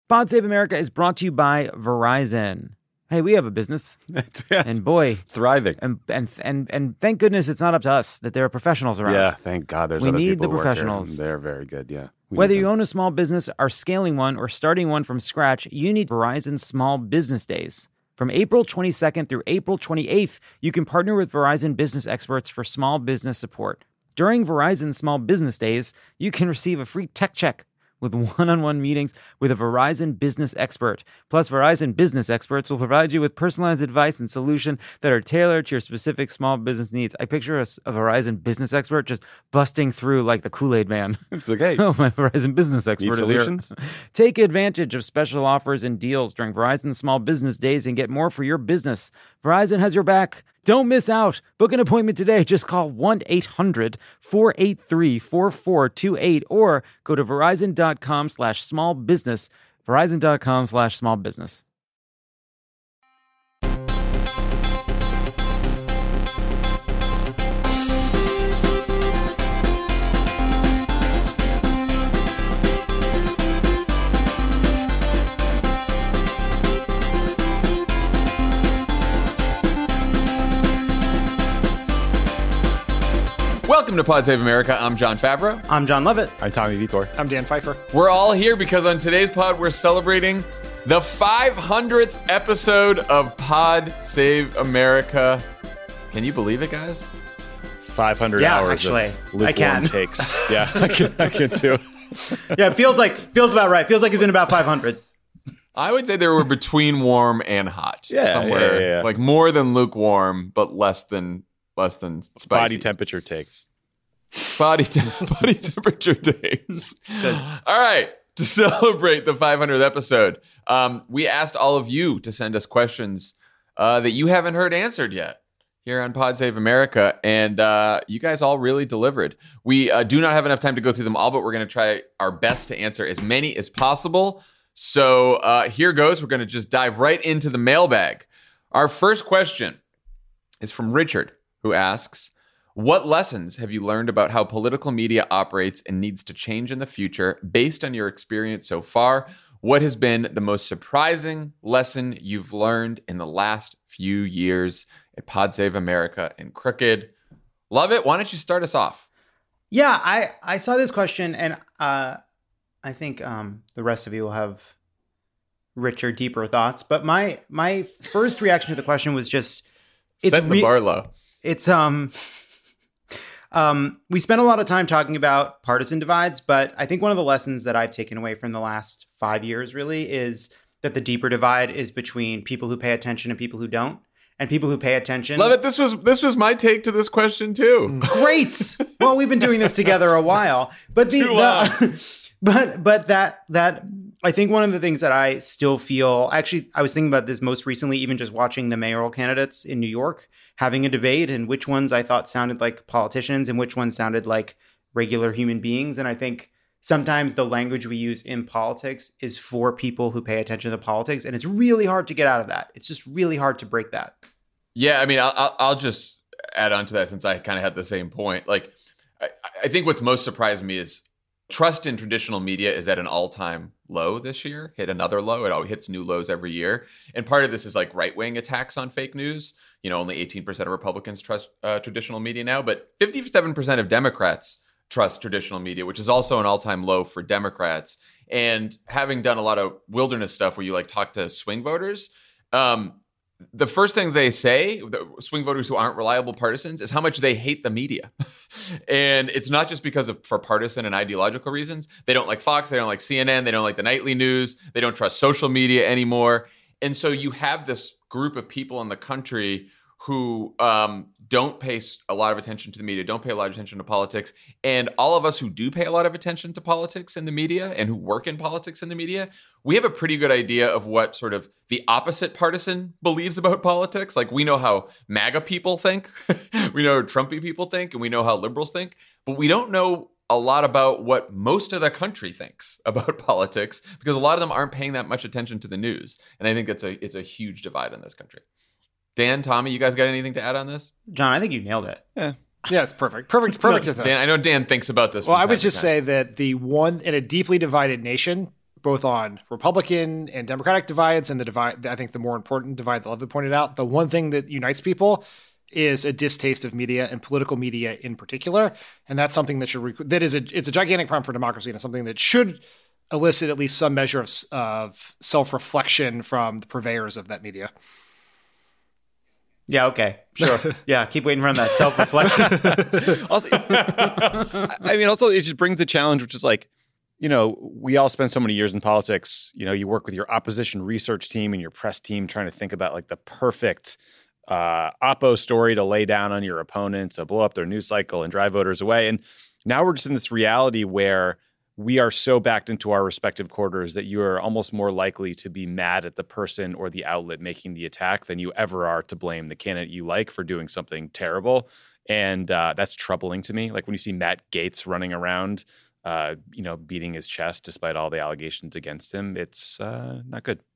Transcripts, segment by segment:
Pod Save America is brought to you by Verizon. Hey, we have a business, and boy, thriving. And thank goodness it's not up to us that there are professionals around. Yeah, thank God there's we other need people the who work here. professionals. They're very good, yeah. Whether you own a small business, are scaling one, or starting one from scratch, you need Verizon Small Business Days. From April 22nd through April 28th, you can partner with Verizon business experts for small business support. During Verizon Small Business Days, you can receive a free tech check with one-on-one meetings with a Verizon business expert. Plus, Verizon business experts will provide you with personalized advice and solutions that are tailored to your specific small business needs. I picture a Verizon business expert just busting through like the Kool-Aid man. Like, hey, oh, my Verizon business expert need solutions? Is here. Take advantage of special offers and deals during Verizon Small Business Days and get more for your business. Verizon has your back. Don't miss out. Book an appointment today. Just call 1-800-483-4428 or go to verizon.com/smallbusiness. Verizon.com/smallbusiness. Welcome to Pod Save America. I'm John Favreau. I'm John Levitt. I'm Tommy Vitor. I'm Dan Pfeiffer. We're all here because on today's pod, we're celebrating the 500th episode of Pod Save America. Can you believe it, guys? 500 Yeah, hours actually, of I can. lukewarm takes. Yeah, I can too. Yeah, it feels about right. Feels like it's been about 500. I would say they were between warm and hot. Yeah, somewhere yeah. like more than lukewarm, but less than spicy. Body temperature takes. Body temperature takes. Good. All right. To celebrate the 500th episode, we asked all of you to send us questions that you haven't heard answered yet here on Pod Save America, and you guys all really delivered. We do not have enough time to go through them all, but we're going to try our best to answer as many as possible. So here goes. We're going to just dive right into the mailbag. Our first question is from Richard, who asks, what lessons have you learned about how political media operates and needs to change in the future based on your experience so far? What has been the most surprising lesson you've learned in the last few years at Pod Save America and Crooked? Love it. Why don't you start us off? Yeah, I saw this question, and I think the rest of you will have richer, deeper thoughts. But my first reaction to the question was just Set the bar low. It's we spent a lot of time talking about partisan divides, but I think one of the lessons that I've taken away from the last 5 years really is that the deeper divide is between people who pay attention and people who don't. And people who pay attention. Love it. This was my take to this question too. Great. Well, we've been doing this together a while, but but that I think one of the things that I still feel, actually, I was thinking about this most recently, even just watching the mayoral candidates in New York having a debate and which ones I thought sounded like politicians and which ones sounded like regular human beings. And I think sometimes the language we use in politics is for people who pay attention to politics. And it's really hard to get out of that. It's just really hard to break that. Yeah, I mean, I'll just add on to that since I kind of had the same point. Like, I think what's most surprised me is trust in traditional media is at an all-time low this year, hit another low. It always hits new lows every year. And part of this is like right-wing attacks on fake news. You know, only 18% of Republicans trust traditional media now, but 57% of Democrats trust traditional media, which is also an all-time low for Democrats. And having done a lot of wilderness stuff where you like talk to swing voters, the first thing they say, the swing voters who aren't reliable partisans, is how much they hate the media. And it's not just because for partisan and ideological reasons. They don't like Fox, they don't like CNN, they don't like the nightly news, they don't trust social media anymore. And so you have this group of people in the country who don't pay a lot of attention to the media, don't pay a lot of attention to politics. And all of us who do pay a lot of attention to politics in the media and who work in politics in the media, we have a pretty good idea of what sort of the opposite partisan believes about politics. Like, we know how MAGA people think, we know how Trumpy people think, and we know how liberals think, but we don't know a lot about what most of the country thinks about politics because a lot of them aren't paying that much attention to the news. And I think it's a huge divide in this country. Dan, Tommy, you guys got anything to add on this? John, I think you nailed it. Yeah, it's perfect. Perfect. Dan, I know Dan thinks about this. Well, I would just say that in a deeply divided nation, both on Republican and Democratic divides, and the divide, I think the more important divide that Levin pointed out, the one thing that unites people is a distaste of media and political media in particular. And that's something that it's a gigantic problem for democracy, and it's something that should elicit at least some measure of self-reflection from the purveyors of that media. Yeah, okay. Sure. Yeah, keep waiting around that self-reflection. Also, it just brings the challenge, which is like, we all spend so many years in politics. You work with your opposition research team and your press team trying to think about like the perfect oppo story to lay down on your opponent to blow up their news cycle and drive voters away. And now we're just in this reality where we are so backed into our respective quarters that you are almost more likely to be mad at the person or the outlet making the attack than you ever are to blame the candidate you like for doing something terrible. And that's troubling to me. Like when you see Matt Gaetz running around, beating his chest despite all the allegations against him, it's not good.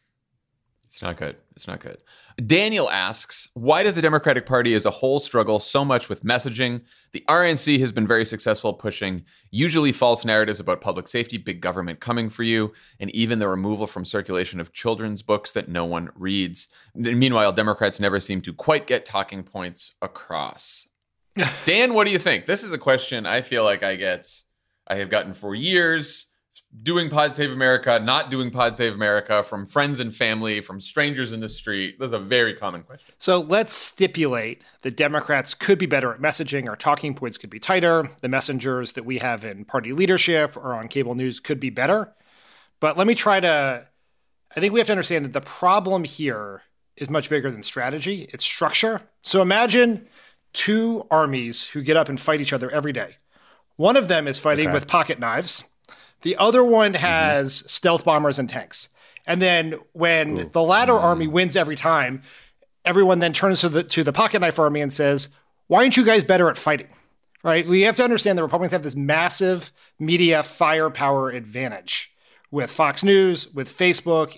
It's not good. It's not good. Daniel asks, why does the Democratic Party as a whole struggle so much with messaging? The RNC has been very successful pushing usually false narratives about public safety, big government coming for you, and even the removal from circulation of children's books that no one reads. Meanwhile, Democrats never seem to quite get talking points across. Dan, what do you think? This is a question I feel like I have gotten for years. Doing Pod Save America, not doing Pod Save America, from friends and family, from strangers in the street. That's a very common question. So let's stipulate that Democrats could be better at messaging. Our talking points could be tighter. The messengers that we have in party leadership or on cable news could be better. But I think we have to understand that the problem here is much bigger than strategy. It's structure. So imagine two armies who get up and fight each other every day. One of them is fighting with pocket knives. The other one has stealth bombers and tanks. And then when the latter army wins every time, everyone then turns to the pocket knife army and says, why aren't you guys better at fighting? Right? We have to understand that Republicans have this massive media firepower advantage with Fox News, with Facebook.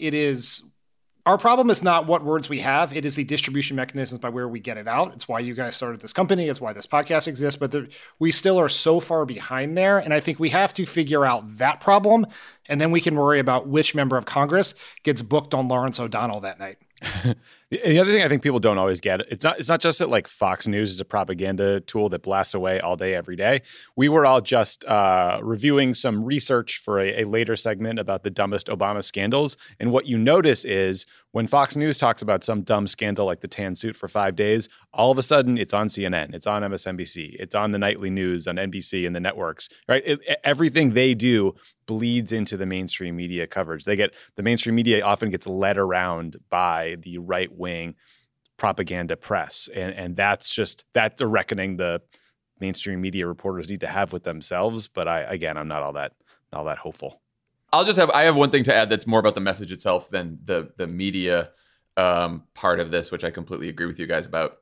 Our problem is not what words we have. It is the distribution mechanisms by where we get it out. It's why you guys started this company. It's why this podcast exists. But we still are so far behind there. And I think we have to figure out that problem. And then we can worry about which member of Congress gets booked on Lawrence O'Donnell that night. The other thing I think people don't always get, it's not just that like Fox News is a propaganda tool that blasts away all day, every day. We were all just reviewing some research for a later segment about the dumbest Obama scandals. And what you notice is when Fox News talks about some dumb scandal like the tan suit for 5 days, all of a sudden it's on CNN, it's on MSNBC, it's on the nightly news on NBC and the networks, right? Everything they do bleeds into the mainstream media coverage. The mainstream media often gets led around by the right-wing propaganda press. And that's a reckoning the mainstream media reporters need to have with themselves. But I'm not all that hopeful. I have one thing to add that's more about the message itself than the media part of this, which I completely agree with you guys about.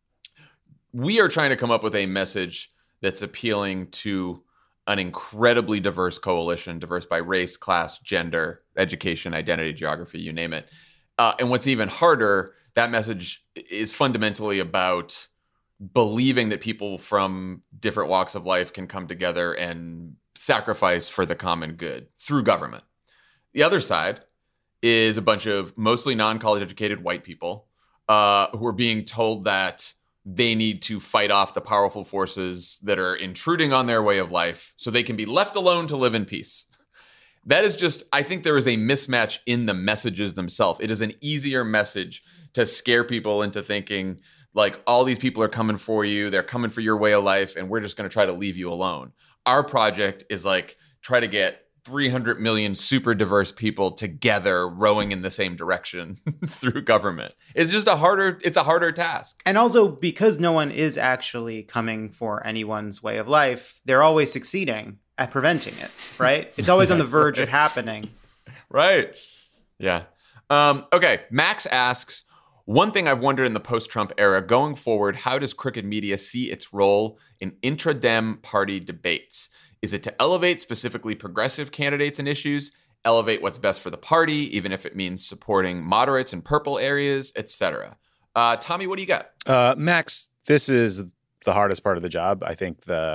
We are trying to come up with a message that's appealing to an incredibly diverse coalition, diverse by race, class, gender, education, identity, geography, you name it. And what's even harder, that message is fundamentally about believing that people from different walks of life can come together and sacrifice for the common good through government. The other side is a bunch of mostly non-college educated white people who are being told that they need to fight off the powerful forces that are intruding on their way of life so they can be left alone to live in peace. That is just, I think there is a mismatch in the messages themselves. It is an easier message to scare people into thinking like all these people are coming for you, they're coming for your way of life, and we're just going to try to leave you alone. Our project is like try to get 300 million super diverse people together rowing in the same direction through government. It's just a harder task. And also because no one is actually coming for anyone's way of life, they're always succeeding at preventing it, right? It's always on the verge of happening. Right. Yeah. Okay. Max asks, one thing I've wondered in the post-Trump era, going forward, how does crooked media see its role in intra-Dem party debates? Is it to elevate specifically progressive candidates and issues, elevate what's best for the party, even if it means supporting moderates in purple areas, etc.? Tommy, what do you got? Max, this is the hardest part of the job. I think the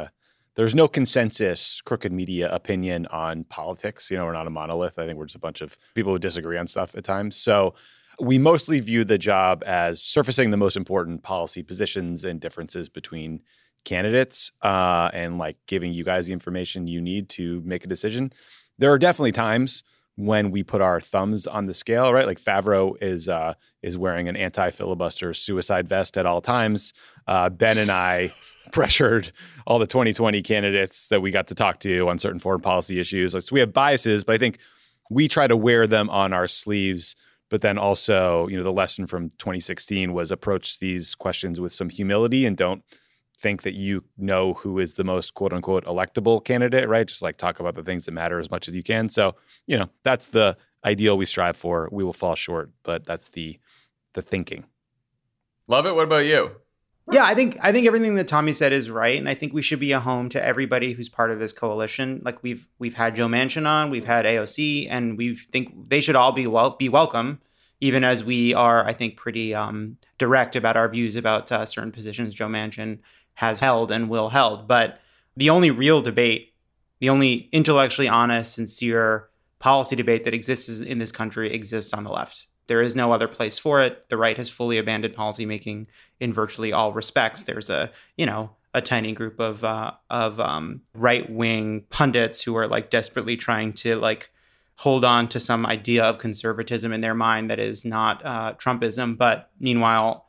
there's no consensus crooked media opinion on politics. We're not a monolith. I think we're just a bunch of people who disagree on stuff at times. So we mostly view the job as surfacing the most important policy positions and differences between candidates and like giving you guys the information you need to make a decision. There are definitely times when we put our thumbs on the scale, right? Like Favreau is wearing an anti-filibuster suicide vest at all times. Ben and I pressured all the 2020 candidates that we got to talk to on certain foreign policy issues. So we have biases, but I think we try to wear them on our sleeves. But then also, the lesson from 2016 was approach these questions with some humility and don't think that you know who is the most quote unquote electable candidate, right? Just like talk about the things that matter as much as you can. So, that's the ideal we strive for. We will fall short, but that's the thinking. Love it. What about you? Yeah, I think everything that Tommy said is right, and I think we should be a home to everybody who's part of this coalition. Like we've had Joe Manchin on, we've had AOC, and we think they should all be welcome, even as we are, I think, pretty direct about our views about certain positions Joe Manchin has held and will held. But the only real debate, the only intellectually honest, sincere policy debate that exists in this country exists on the left. There is no other place for it. The right has fully abandoned policymaking in virtually all respects. There's a tiny group of right-wing pundits who are like desperately trying to like hold on to some idea of conservatism in their mind that is not Trumpism. But meanwhile,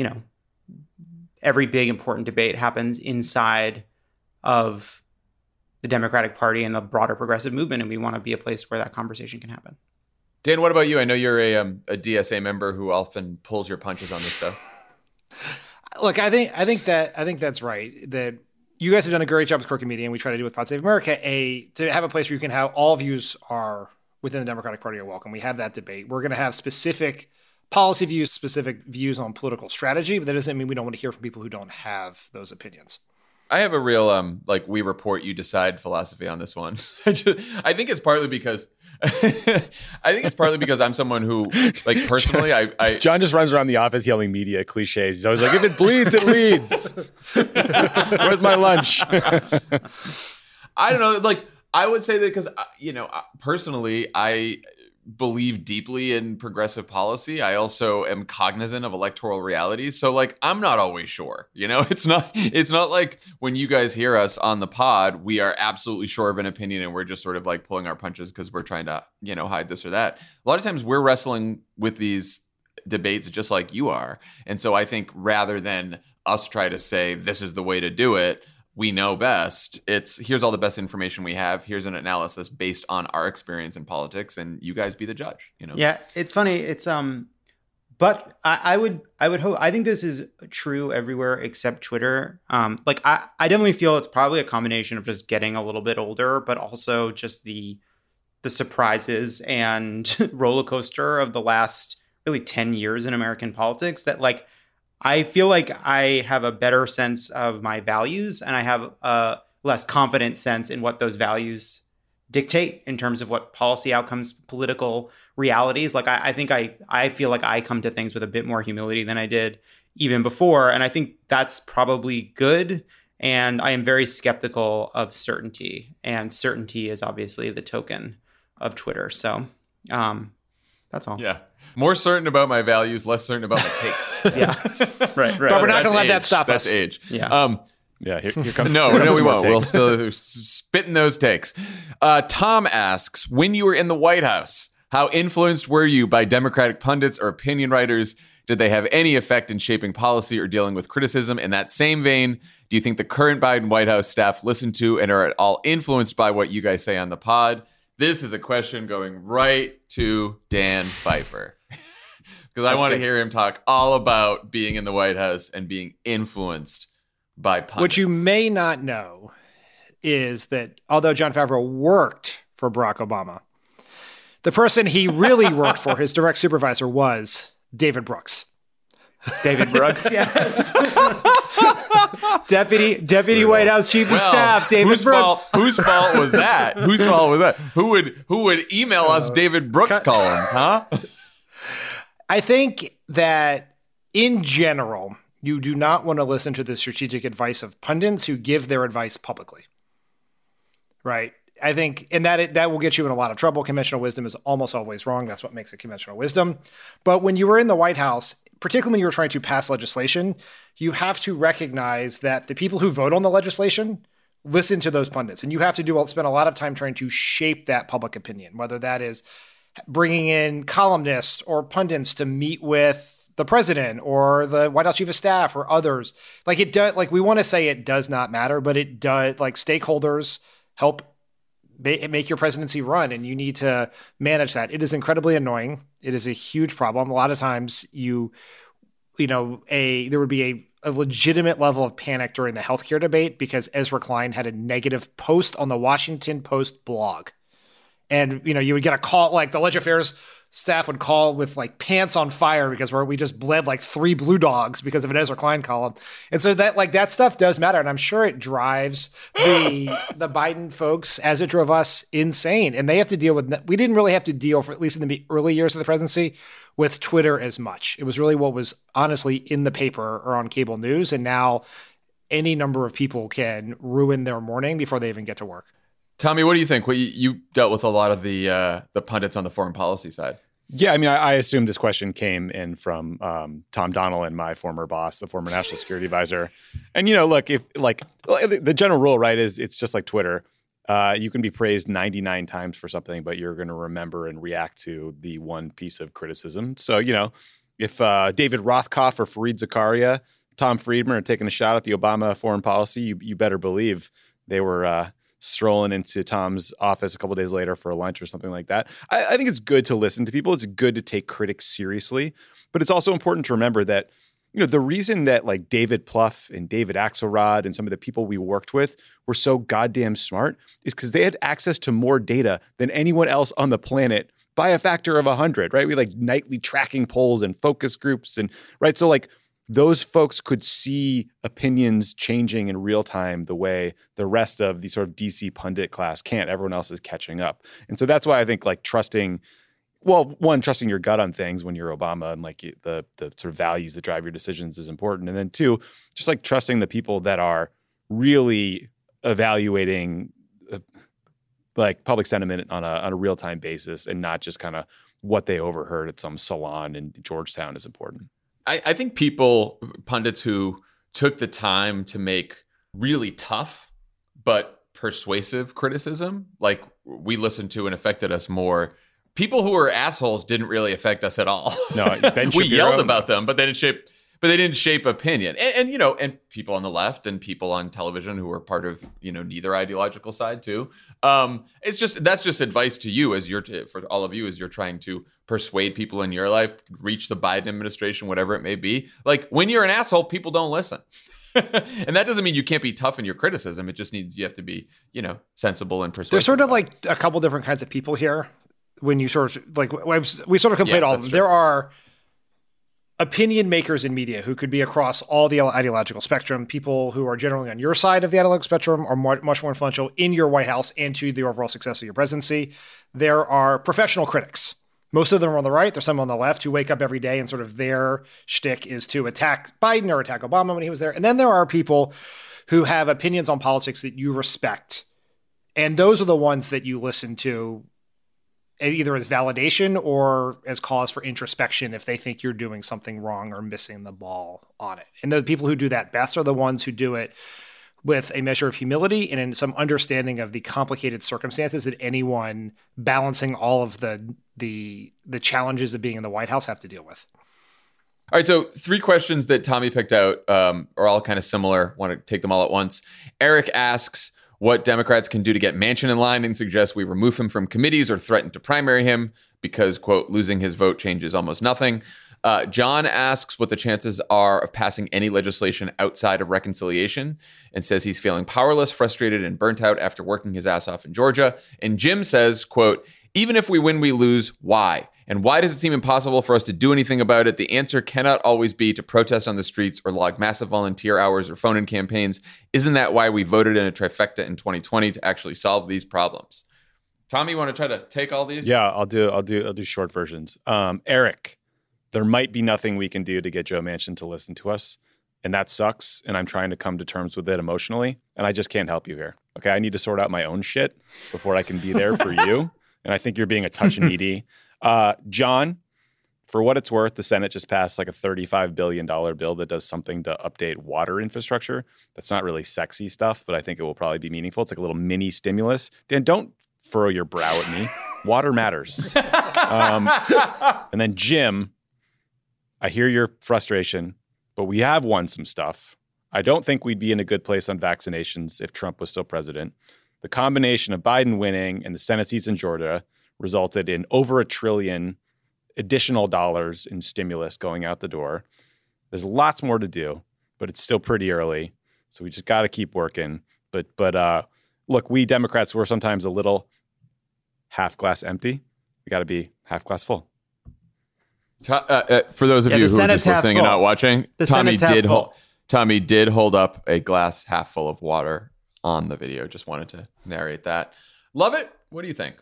every big important debate happens inside of the Democratic Party and the broader progressive movement, and we want to be a place where that conversation can happen. Dan, what about you? I know you're a DSA member who often pulls your punches on this stuff. Look, I think that's right. That you guys have done a great job with Crooked Media, and we try to do with Pod Save America, to have a place where you can have all views are within the Democratic Party are welcome. We have that debate. We're going to have specific policy views, specific views on political strategy, but that doesn't mean we don't want to hear from people who don't have those opinions. I have a real we report, you decide philosophy on this one. I think it's partly because I'm someone who, like, personally, John just runs around the office yelling media cliches. He's always like, if it bleeds, it leads. Where's my lunch? I don't know. Like, I would say that because, personally, I believe deeply in progressive policy. I also am cognizant of electoral realities. So like, I'm not always sure, it's not like when you guys hear us on the pod, we are absolutely sure of an opinion and we're just sort of like pulling our punches because we're trying to, hide this or that. A lot of times we're wrestling with these debates just like you are. And so I think rather than us try to say, this is the way to do it, we know best. It's here's all the best information we have. Here's an analysis based on our experience in politics, and you guys be the judge. Yeah, it's funny. It's but I would hope. I think this is true everywhere except Twitter. I definitely feel it's probably a combination of just getting a little bit older, but also just the surprises and roller coaster of the last really 10 years in American politics. That like. I feel like I have a better sense of my values and I have a less confident sense in what those values dictate in terms of what policy outcomes, political realities. Like I think I feel like I come to things with a bit more humility than I did even before. And I think that's probably good. And I am very skeptical of certainty. And certainty is obviously the token of Twitter. So that's all. Yeah. More certain about my values, less certain about my takes. Yeah. Right. But we're not going to let that stop us. That's age. Yeah. Here comes. No, we won't. We'll still spit in those takes. Tom asks, when you were in the White House, how influenced were you by Democratic pundits or opinion writers? Did they have any effect in shaping policy or dealing with criticism? In that same vein, do you think the current Biden White House staff listen to and are at all influenced by what you guys say on the pod? This is a question going right to Dan Pfeiffer. Because I want to hear him talk all about being in the White House and being influenced by pundits. What you may not know is that although Jon Favreau worked for Barack Obama, the person he really worked for, his direct supervisor, was David Brooks. David Brooks, yes. Deputy White House Chief of Staff, David Brooks. Whose fault was that? Who would email us David Brooks columns, huh? I think that in general, You do not want to listen to the strategic advice of pundits who give their advice publicly. Right? I think, and that will get you in a lot of trouble. Conventional wisdom is almost always wrong. That's what makes it conventional wisdom. But when you were in the White House, particularly when you were trying to pass legislation, you have to recognize that the people who vote on the legislation listen to those pundits. And you have to spend a lot of time trying to shape that public opinion, whether that is bringing in columnists or pundits to meet with the president or the White House chief of staff or others. Like it does, like we want to say it does not matter, but it does. Like stakeholders help make your presidency run, and you need to manage that. It is incredibly annoying. It is a huge problem. A lot of times there would be a legitimate level of panic during the healthcare debate because Ezra Klein had a negative post on the Washington Post blog. And, you would get a call, like the Legend Affairs staff would call with like pants on fire because we just bled like 3 blue dogs because of an Ezra Klein column. And so that stuff does matter. And I'm sure it drives the Biden folks, as it drove us, insane. And they have to deal with, we didn't really have to deal, for at least in the early years of the presidency, with Twitter as much. It was really what was honestly in the paper or on cable news. And now any number of people can ruin their morning before they even get to work. Tommy, what do you think? Well, you dealt with a lot of the pundits on the foreign policy side. Yeah, I mean, I assume this question came in from Tom Donilon, my former boss, the former national security advisor. And, look, if like the general rule, right, is it's just like Twitter. You can be praised 99 times for something, but you're going to remember and react to the one piece of criticism. So, if David Rothkopf or Fareed Zakaria, Tom Friedman are taking a shot at the Obama foreign policy, you better believe they were strolling into Tom's office a couple of days later for a lunch or something like that. I think it's good to listen to people. It's good to take critics seriously, but it's also important to remember that, the reason that like David Plouffe and David Axelrod and some of the people we worked with were so goddamn smart is because they had access to more data than anyone else on the planet by a factor of 100, right? We like nightly tracking polls and focus groups and right. So like, those folks could see opinions changing in real time the way the rest of the sort of DC pundit class can't. Everyone else is catching up. And so that's why I think like trusting your gut on things when you're Obama and like the sort of values that drive your decisions is important. And then 2, just like trusting the people that are really evaluating like public sentiment on a real-time basis and not just kind of what they overheard at some salon in Georgetown is important. I think pundits who took the time to make really tough but persuasive criticism, like we listened to and affected us more. People who were assholes didn't really affect us at all. No, Ben we Shapiro, yelled about them, but they didn't shape opinion. And people on the left and people on television who were part of neither ideological side too. That's just advice to you for all of you as you're trying to persuade people in your life, reach the Biden administration, whatever it may be. Like when you're an asshole, people don't listen. And that doesn't mean you can't be tough in your criticism. It just means you have to be, sensible and persuasive. There's sort of like a couple different kinds of people here. When you sort of like, we sort of complete all of them. There are opinion makers in media who could be across all the ideological spectrum, people who are generally on your side of the ideological spectrum are much more influential in your White House and to the overall success of your presidency. There are professional critics. Most of them are on the right. There's some on the left who wake up every day and sort of their shtick is to attack Biden or attack Obama when he was there. And then there are people who have opinions on politics that you respect. And those are the ones that you listen to either as validation or as cause for introspection if they think you're doing something wrong or missing the ball on it. And the people who do that best are the ones who do it with a measure of humility and in some understanding of the complicated circumstances that anyone balancing all of the challenges of being in the White House have to deal with. All right, so 3 questions that Tommy picked out are all kind of similar. Want to take them all at once. Eric asks what Democrats can do to get Manchin in line and suggests we remove him from committees or threaten to primary him because, quote, losing his vote changes almost nothing. John asks what the chances are of passing any legislation outside of reconciliation and says he's feeling powerless, frustrated, and burnt out after working his ass off in Georgia. And Jim says, quote, even if we win, we lose. Why? And why does it seem impossible for us to do anything about it? The answer cannot always be to protest on the streets or log massive volunteer hours or phone-in campaigns. Isn't that why we voted in a trifecta in 2020 to actually solve these problems? Tommy, you want to try to take all these? Yeah, I'll do short versions. Eric, there might be nothing we can do to get Joe Manchin to listen to us. and that sucks, and I'm trying to come to terms with it emotionally, and I just can't help you here. Okay, I need to sort out my own shit before I can be there for you, and I think you're being a touch needy. John, for what it's worth, the Senate just passed like a $35 billion bill that does something to update water infrastructure. That's not really sexy stuff, but I think it will probably be meaningful. It's like a little mini stimulus. Dan, don't furrow your brow at me. Water matters. And then Jim, I hear your frustration, but we have won some stuff. I don't think we'd be in a good place on vaccinations if Trump was still president. The combination of Biden winning and the Senate seats in Georgia resulted in over $1 trillion additional dollars in stimulus going out the door. There's lots more to do, but it's still pretty early. So we just got to keep working. But look, we Democrats, we're sometimes a little half glass empty. We got to be half glass full. For those of you who are just listening and not watching, Tommy did hold up a glass half full of water on the video. Just wanted to narrate that. Love it. What do you think?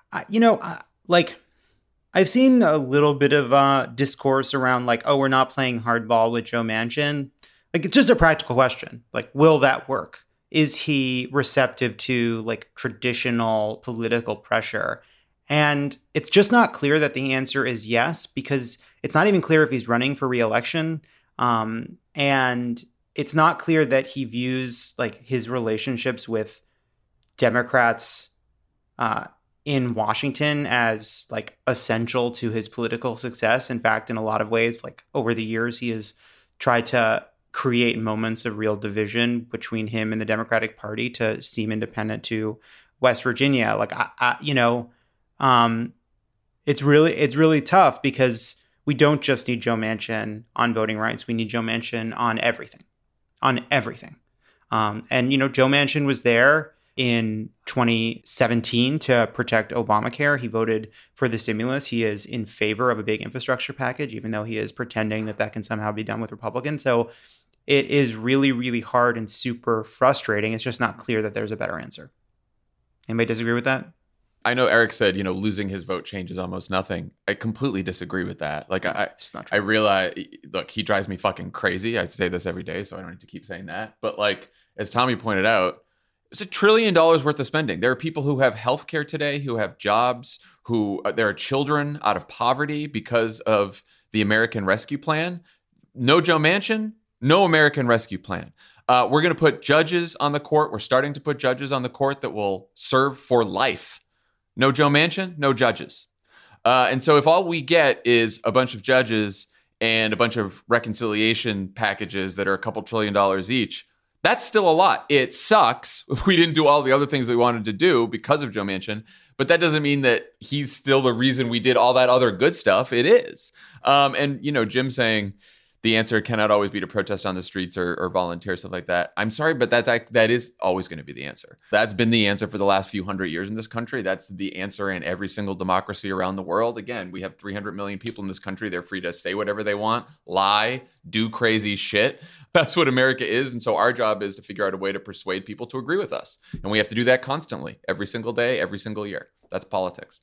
I've seen a little bit of discourse around like, oh, we're not playing hardball with Joe Manchin. Like, it's just a practical question. Like, will that work? Is he receptive to like traditional political pressure? And it's just not clear that the answer is yes, because it's not even clear if he's running for re-election. And it's not clear that he views like his relationships with Democrats in Washington as like essential to his political success. In fact, in a lot of ways, like over the years, he has tried to create moments of real division between him and the Democratic Party to seem independent to West Virginia. Like, it's really tough because we don't just need Joe Manchin on voting rights. We need Joe Manchin on everything. And, Joe Manchin was there in 2017 to protect Obamacare. He voted for the stimulus. He is in favor of a big infrastructure package, even though he is pretending that can somehow be done with Republicans. So it is really, really hard and super frustrating. It's just not clear that there's a better answer. Anybody disagree with that? I know Eric said, losing his vote changes almost nothing. I completely disagree with that. Like, I realize, look, he drives me fucking crazy. I say this every day, so I don't need to keep saying that. But like, as Tommy pointed out, it's $1 trillion worth of spending. There are people who have healthcare today, who have jobs, there are children out of poverty because of the American Rescue Plan. No Joe Manchin, no American Rescue Plan. We're going to put judges on the court. We're starting to put judges on the court that will serve for life. No Joe Manchin, no judges. And so if all we get is a bunch of judges and a bunch of reconciliation packages that are a couple $1 trillion each, that's still a lot. It sucks. We didn't do all the other things we wanted to do because of Joe Manchin, but that doesn't mean that he's still the reason we did all that other good stuff. It is. And Jim saying the answer cannot always be to protest on the streets or volunteer, stuff like that. I'm sorry, but that is always going to be the answer. That's been the answer for the last few hundred years in this country. That's the answer in every single democracy around the world. Again, we have 300 million people in this country. They're free to say whatever they want, lie, do crazy shit. That's what America is. And so our job is to figure out a way to persuade people to agree with us. And we have to do that constantly, every single day, every single year. That's politics.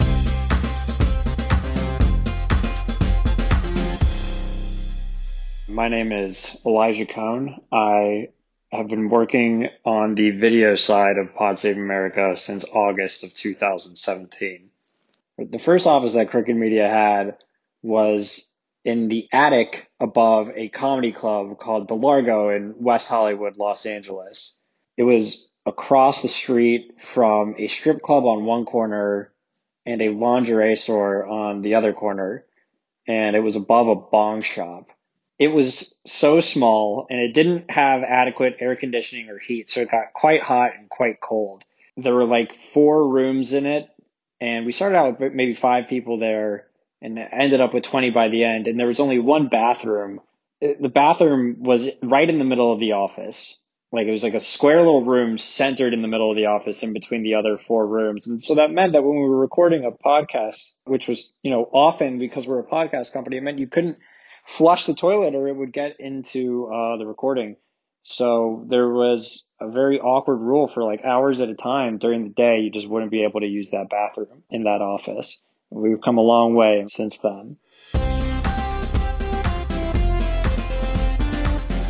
My name is Elijah Cohn. I have been working on the video side of Pod Save America since August of 2017. The first office that Crooked Media had was in the attic above a comedy club called The Largo in West Hollywood, Los Angeles. It was across the street from a strip club on one corner and a lingerie store on the other corner, and it was above a bong shop. It was so small, and it didn't have adequate air conditioning or heat, so it got quite hot and quite cold. There were like 4 rooms in it, and we started out with maybe 5 people there, and ended up with 20 by the end, and there was only one bathroom. The bathroom was right in the middle of the office. Like, it was like a square little room centered in the middle of the office in between the other 4 rooms. And so that meant that when we were recording a podcast, which was, often because we're a podcast company, it meant you couldn't flush the toilet or it would get into the recording. So there was a very awkward rule for like hours at a time during the day. You just wouldn't be able to use that bathroom in that office. We've come a long way since then.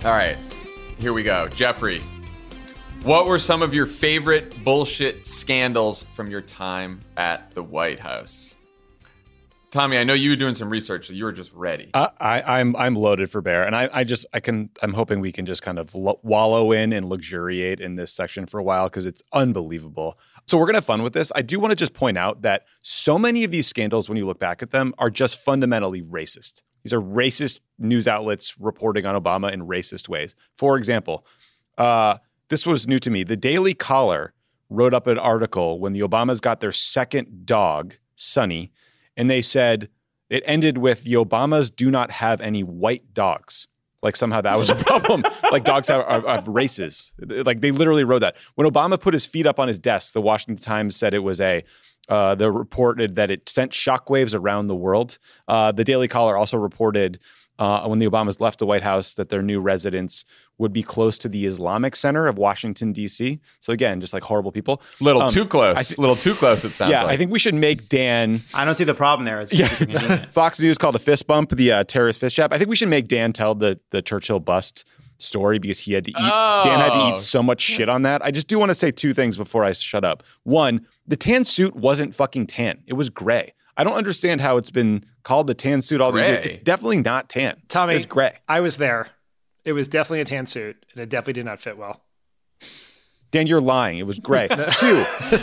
All right, here we go. Jeffrey, what were some of your favorite bullshit scandals from your time at the White House? Tommy, I know you were doing some research, so you were just ready. I'm loaded for bear, and I'm hoping we can just kind of wallow in and luxuriate in this section for a while because it's unbelievable. So we're gonna have fun with this. I do want to just point out that so many of these scandals, when you look back at them, are just fundamentally racist. These are racist news outlets reporting on Obama in racist ways. For example, this was new to me. The Daily Caller wrote up an article when the Obamas got their second dog, Sonny, and they said it ended with the Obamas do not have any white dogs. Like somehow that was a problem. Like dogs have races. Like they literally wrote that. When Obama put his feet up on his desk, the Washington Times said it was they reported that it sent shockwaves around the world. The Daily Caller also reported when the Obamas left the White House that their new residence would be close to the Islamic Center of Washington, D.C. So again, just like horrible people. Little too close, it sounds like. I think we should make Dan... I don't see the problem there. Fox News called a fist bump the terrorist fist jab. I think we should make Dan tell the Churchill bust story because he had to eat. Dan had to eat so much shit on that. I just do want to say two things before I shut up. One, the tan suit wasn't fucking tan. It was gray. I don't understand how it's been called the tan suit all these years. It's definitely not tan. Tommy, it's gray. I was there. It was definitely a tan suit, and it definitely did not fit well. Dan, you're lying. It was gray. Two,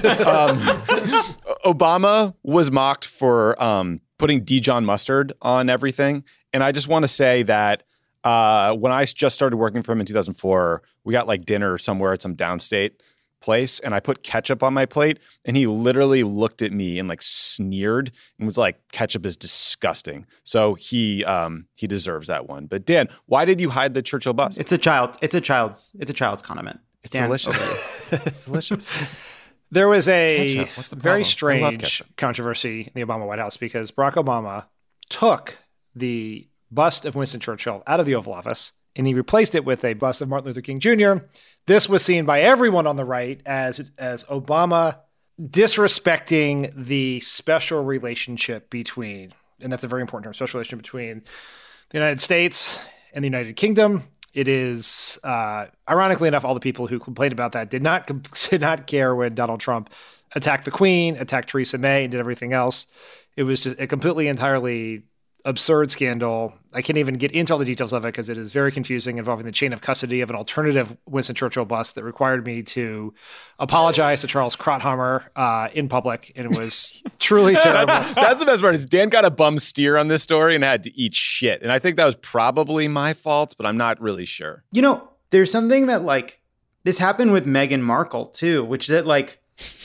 Obama was mocked for putting Dijon mustard on everything. And I just want to say that when I just started working for him in 2004, we got like dinner somewhere at some downstate place, and I put ketchup on my plate, and he literally looked at me and like sneered and was like, ketchup is disgusting. So he deserves that one. But Dan, why did you hide the Churchill bust? It's a child's condiment. It's delicious. It's delicious. There was a What's the very problem? I love strange ketchup. controversy in the Obama White House because Barack Obama took the bust of Winston Churchill out of the Oval Office and he replaced it with a bust of Martin Luther King Jr. This was seen by everyone on the right as Obama disrespecting the special relationship between, and that's a very important term, special relationship between the United States and the United Kingdom. It is, ironically enough, all the people who complained about that did not care when Donald Trump attacked the Queen, attacked Theresa May, and did everything else. It was just a completely, entirely absurd scandal. I can't even get into all the details of it because it is very confusing, involving the chain of custody of an alternative Winston Churchill bust that required me to apologize to Charles Krauthammer in public, and it was truly terrible. That's the best part is Dan got a bum steer on this story and had to eat shit. And I think that was probably my fault, but I'm not really sure. You know, there's something that like this happened with Meghan Markle too, which is that like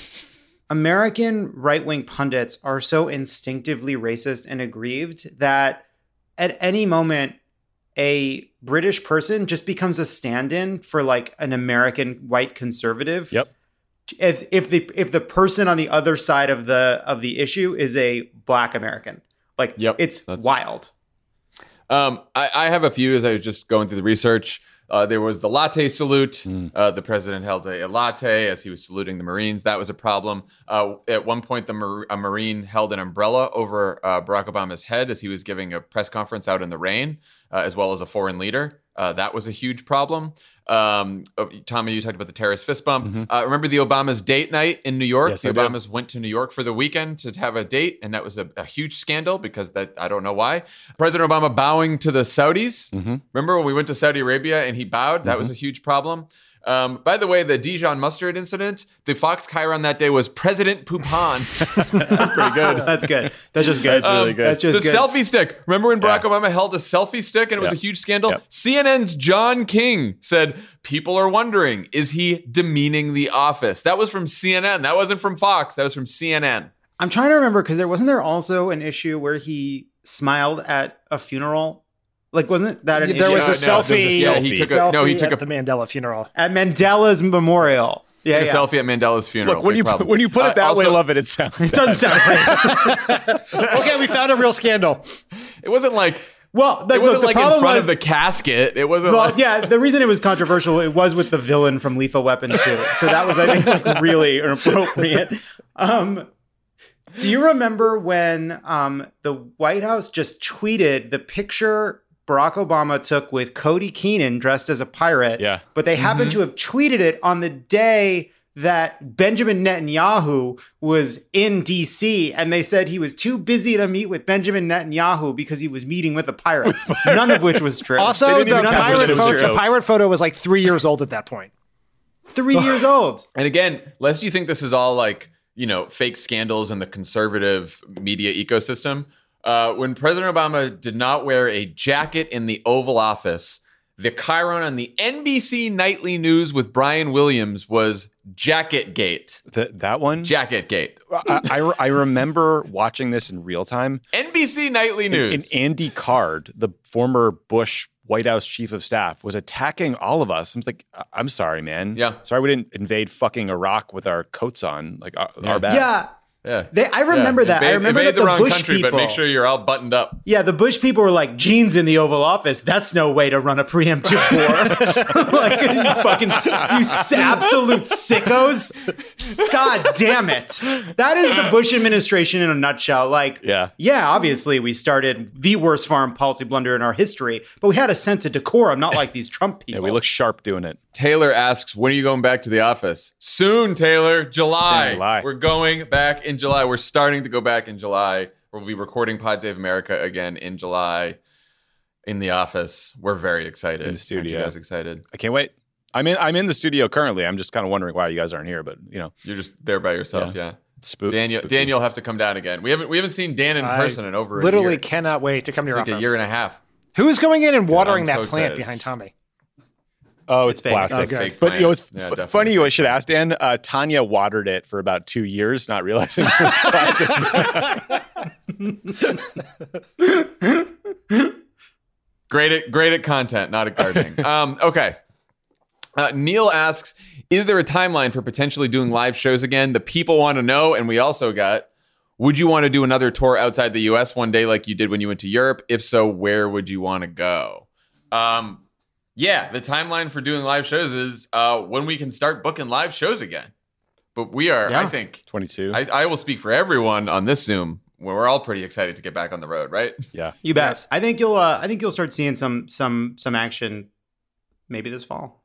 American right-wing pundits are so instinctively racist and aggrieved that at any moment, a British person just becomes a stand-in for like an American white conservative. Yep. If the person on the other side of the issue is a Black American, like it's wild. I have a few as I was just going through the research. There was the latte salute. The president held a latte as he was saluting the Marines. That was a problem. At one point, a Marine held an umbrella over Barack Obama's head as he was giving a press conference out in the rain, as well as a foreign leader. That was a huge problem. Tommy, you talked about the terrorist fist bump. Remember the Obama's date night in New York? Yes, the Obamas went to New York for the weekend to have a date, and that was a huge scandal because I don't know why. President Obama bowing to the Saudis. Remember when we went to Saudi Arabia and he bowed? That was a huge problem. By the way, the Dijon mustard incident, the Fox Chiron that day was President Poupon. That's pretty good. That's good. That's just good. That's really good. That's just the good. selfie stick. Remember when Barack Obama held a selfie stick and it was a huge scandal? CNN's John King said, people are wondering, is he demeaning the office? That was from CNN. That wasn't from Fox. That was from CNN. I'm trying to remember because wasn't there also an issue where he smiled at a funeral? Like, wasn't that an issue? There was a selfie. He took a at the Mandela funeral. At Mandela's memorial. Took a selfie at Mandela's funeral. Look, when you put it that way, I love it. It sounds it doesn't sound right. Okay, we found a real scandal. It wasn't like it wasn't like in front of the casket. It wasn't. Well, yeah. The reason it was controversial, it was with the villain from Lethal Weapon 2. So that was, I think, like really inappropriate. Do you remember when the White House just tweeted the picture Barack Obama took with Cody Keenan dressed as a pirate. Yeah. But they happened to have tweeted it on the day that Benjamin Netanyahu was in DC, and they said he was too busy to meet with Benjamin Netanyahu because he was meeting with a pirate. None of which was true. Also, the true. pirate photo was like 3 years old at that point. 3 years old. And again, lest you think this is all like, fake scandals in the conservative media ecosystem, when President Obama did not wear a jacket in the Oval Office, the chyron on the NBC Nightly News with Brian Williams was Jacket Gate. That one? Jacket Gate. I remember watching this in real time. NBC Nightly News. And Andy Card, the former Bush White House chief of staff, was attacking all of us. I'm like, I'm sorry, man. Yeah. Sorry we didn't invade fucking Iraq with our coats on. Like, our bad. Yeah. Yeah. I remember that. I remember that the wrong Bush country, people, but make sure you're all buttoned up. Yeah, the Bush people were like, jeans in the Oval Office. That's no way to run a preemptive war. Like, you fucking, absolute sickos. God damn it. That is the Bush administration in a nutshell. Like, yeah, obviously we started the worst foreign policy blunder in our history, but we had a sense of decorum, not like these Trump people. Yeah, we look sharp doing it. Taylor asks, when are you going back to the office? Soon, Taylor. July. Soon, July. We're going back in July. We're starting to go back in July. We'll be recording Pod Save America again in July in the office. We're very excited. In the studio. Aren't you guys excited? I can't wait. I'm in the studio currently. I'm just kind of wondering why you guys aren't here, but You're just there by yourself, yeah. Spooky. Daniel will have to come down again. We haven't seen Dan in person in over a year. Literally cannot wait to come to your office. A year and a half. Who is going in and watering I'm that so plant excited. behind Tommy? Oh, it's fake. plastic. Fake But plant. it's Yeah, definitely funny you fake should ask, Dan. Tanya watered it for about 2 years, not realizing it was plastic. Great at content, not at gardening. Okay. Neil asks, is there a timeline for potentially doing live shows again? The people want to know, and we also got, would you want to do another tour outside the U.S. one day like you did when you went to Europe? If so, where would you want to go? Yeah, the timeline for doing live shows is when we can start booking live shows again. But we are, I think, 22. I will speak for everyone on this Zoom. We're all pretty excited to get back on the road, right? Yeah, You bet. Yes. I think you'll start seeing some action maybe this fall.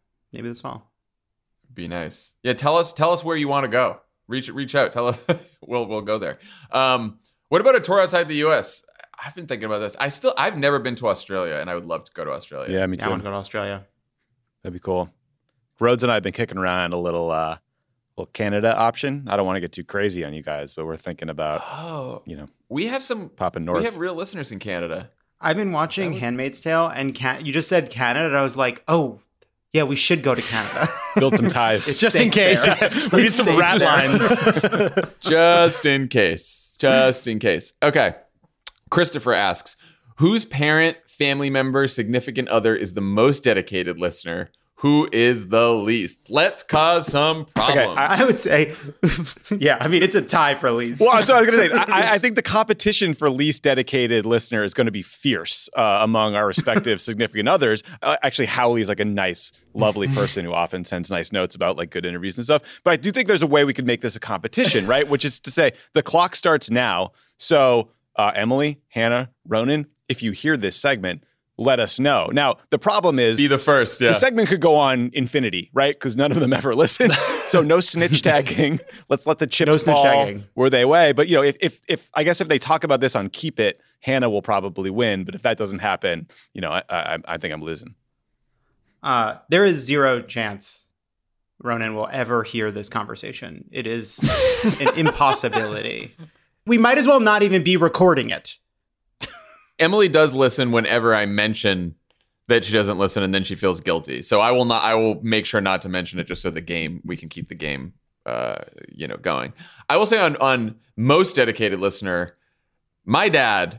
Be nice. Yeah, tell us where you want to go. Reach out. Tell us. We'll go there. What about a tour outside the U.S.? I've been thinking about this. I've never been to Australia, and I would love to go to Australia. Yeah, me too. I want to go to Australia. That'd be cool. Rhodes and I have been kicking around a little Canada option. I don't want to get too crazy on you guys, but we're thinking about, we have some popping north. We have real listeners in Canada. I've been watching Handmaid's Tale, and you just said Canada, and I was like, oh, yeah, we should go to Canada. Build some ties. It's just in case. Yes. We need some rat lines. Just in case. Okay. Christopher asks, whose parent, family member, significant other is the most dedicated listener? Who is the least? Let's cause some problems. Okay, I would say, yeah, I mean, it's a tie for least. Well, so I was going to say, I think the competition for least dedicated listener is going to be fierce among our respective significant others. Actually, Howley is like a nice, lovely person who often sends nice notes about like good interviews and stuff. But I do think there's a way we could make this a competition, right? Which is to say, the clock starts now. So Emily, Hannah, Ronan, if you hear this segment, let us know. Now, the problem is... Be the first, yeah. The segment could go on infinity, right? Because none of them ever listen. So no snitch tagging. Let's let the chips fall where they weigh. But, if I guess if they talk about this on Keep It, Hannah will probably win. But if that doesn't happen, I think I'm losing. There is zero chance Ronan will ever hear this conversation. It is an impossibility. We might as well not even be recording it. Emily does listen whenever I mention that she doesn't listen, and then she feels guilty. So I will make sure not to mention it, just so we can keep the game, going. I will say on most dedicated listener, Mark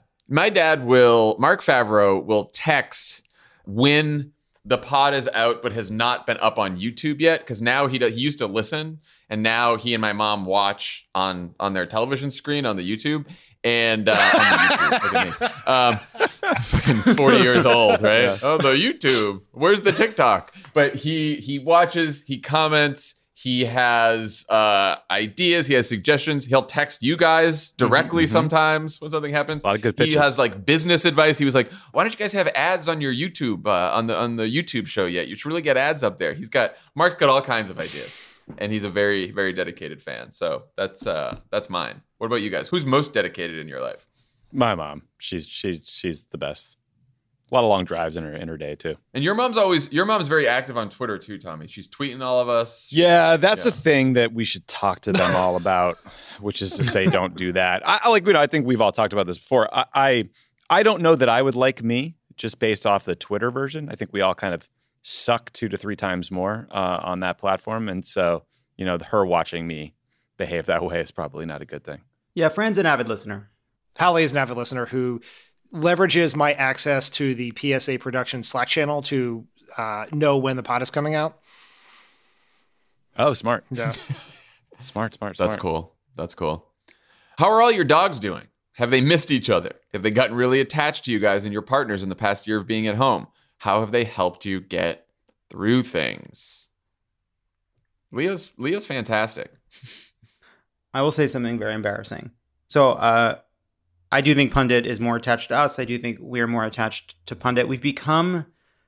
Favreau will text when the pod is out, but has not been up on YouTube yet. Because now he used to listen, and now he and my mom watch on their television screen on the YouTube. And on the YouTube, look at me. Fucking 40 years old, right? Yeah. Oh, the YouTube. Where's the TikTok? But he watches, he comments, He has ideas. He has suggestions. He'll text you guys directly sometimes when something happens. A lot of good pitches. He has like business advice. He was like, "Why don't you guys have ads on your YouTube on the YouTube show yet? You should really get ads up there." Mark's got all kinds of ideas, and he's a very, very dedicated fan. So that's mine. What about you guys? Who's most dedicated in your life? My mom. She's the best. A lot of long drives in her day too. And your mom's very active on Twitter too, Tommy. She's tweeting all of us. Yeah, that's a thing that we should talk to them all about, which is to say, don't do that. I think we've all talked about this before. I don't know that I would like me just based off the Twitter version. I think we all kind of suck 2 to 3 times more on that platform, and so her watching me behave that way is probably not a good thing. Yeah, Fran's an avid listener. Hallie is an avid listener who leverages my access to the PSA production Slack channel to know when the pod is coming out. Oh, smart. Yeah. Smart. That's cool. How are all your dogs doing? Have they missed each other? Have they gotten really attached to you guys and your partners in the past year of being at home? How have they helped you get through things? Leo's fantastic. I will say something very embarrassing. So, I do think Pundit is more attached to us. I do think we're more attached to Pundit. We've become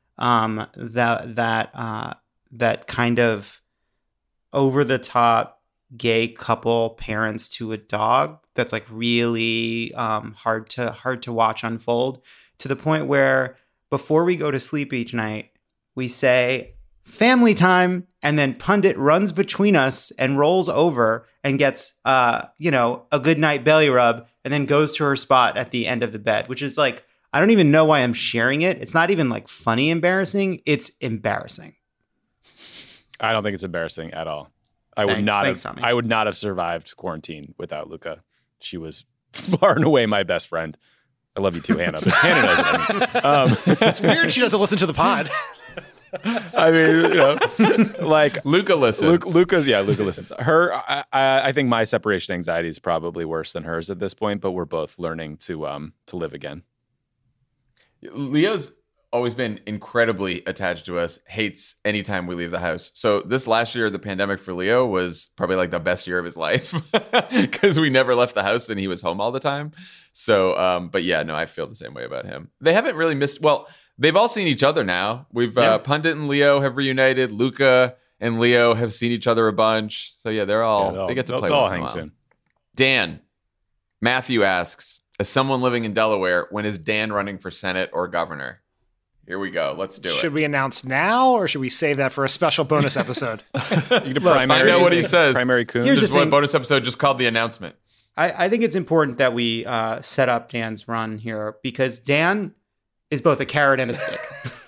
that kind of over the top gay couple parents to a dog that's like really hard to watch unfold, to the point where before we go to sleep each night, we say family time, and then Pundit runs between us and rolls over and gets a good night belly rub, and then goes to her spot at the end of the bed, which is like, I don't even know why I'm sharing it. It's not even like funny embarrassing. It's embarrassing. I don't think it's embarrassing at all. I would not have survived quarantine without Luca. She was far and away my best friend. I love you too, Hannah. But Hannah knows what I mean. It's weird she doesn't listen to the pod. I mean, like Luca listens. Luca listens. I think my separation anxiety is probably worse than hers at this point, but we're both learning to live again. Leo's always been incredibly attached to us, hates anytime we leave the house. So this last year of the pandemic for Leo was probably like the best year of his life because we never left the house and he was home all the time. So, but yeah, no, I feel the same way about him. They haven't really missed, well, they've all seen each other now. Pundit and Leo have reunited. Luca and Leo have seen each other a bunch. So yeah, they get to play once in a while. Soon. Dan, Matthew asks, as someone living in Delaware, when is Dan running for Senate or governor? Here we go. Let's do it. Should we announce now, or should we save that for a special bonus episode? Find out what he says. Primary coon. This is what bonus episode just called the announcement. I think it's important that we set up Dan's run here, because Dan is both a carrot and a stick.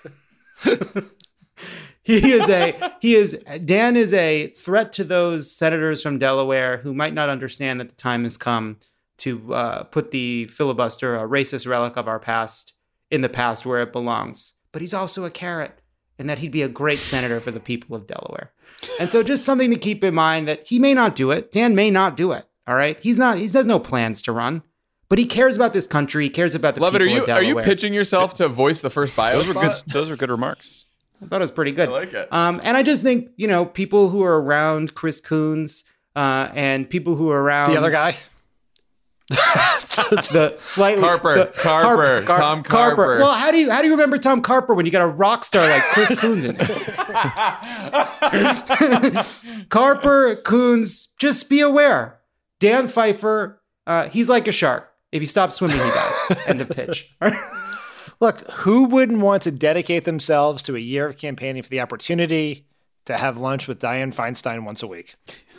Dan is a threat to those senators from Delaware who might not understand that the time has come to put the filibuster, a racist relic of our past, in the past where it belongs. But he's also a carrot, and that he'd be a great senator for the people of Delaware. And so just something to keep in mind, that he may not do it. Dan may not do it. All right. He has no plans to run, but he cares about this country. He cares about the people of Delaware. Are you pitching yourself to voice the first bio? Those were good remarks. I thought it was pretty good. I like it. And I just think, people who are around Chris Coons and people who are around the other guy. the slightly Tom Carper. Well, how do you remember Tom Carper when you got a rock star like Chris Coons in it? Carper, Coons, just be aware. Dan Pfeiffer, he's like a shark. If you stop swimming, he dies. End of pitch. Look, who wouldn't want to dedicate themselves to a year of campaigning for the opportunity to have lunch with Dianne Feinstein once a week?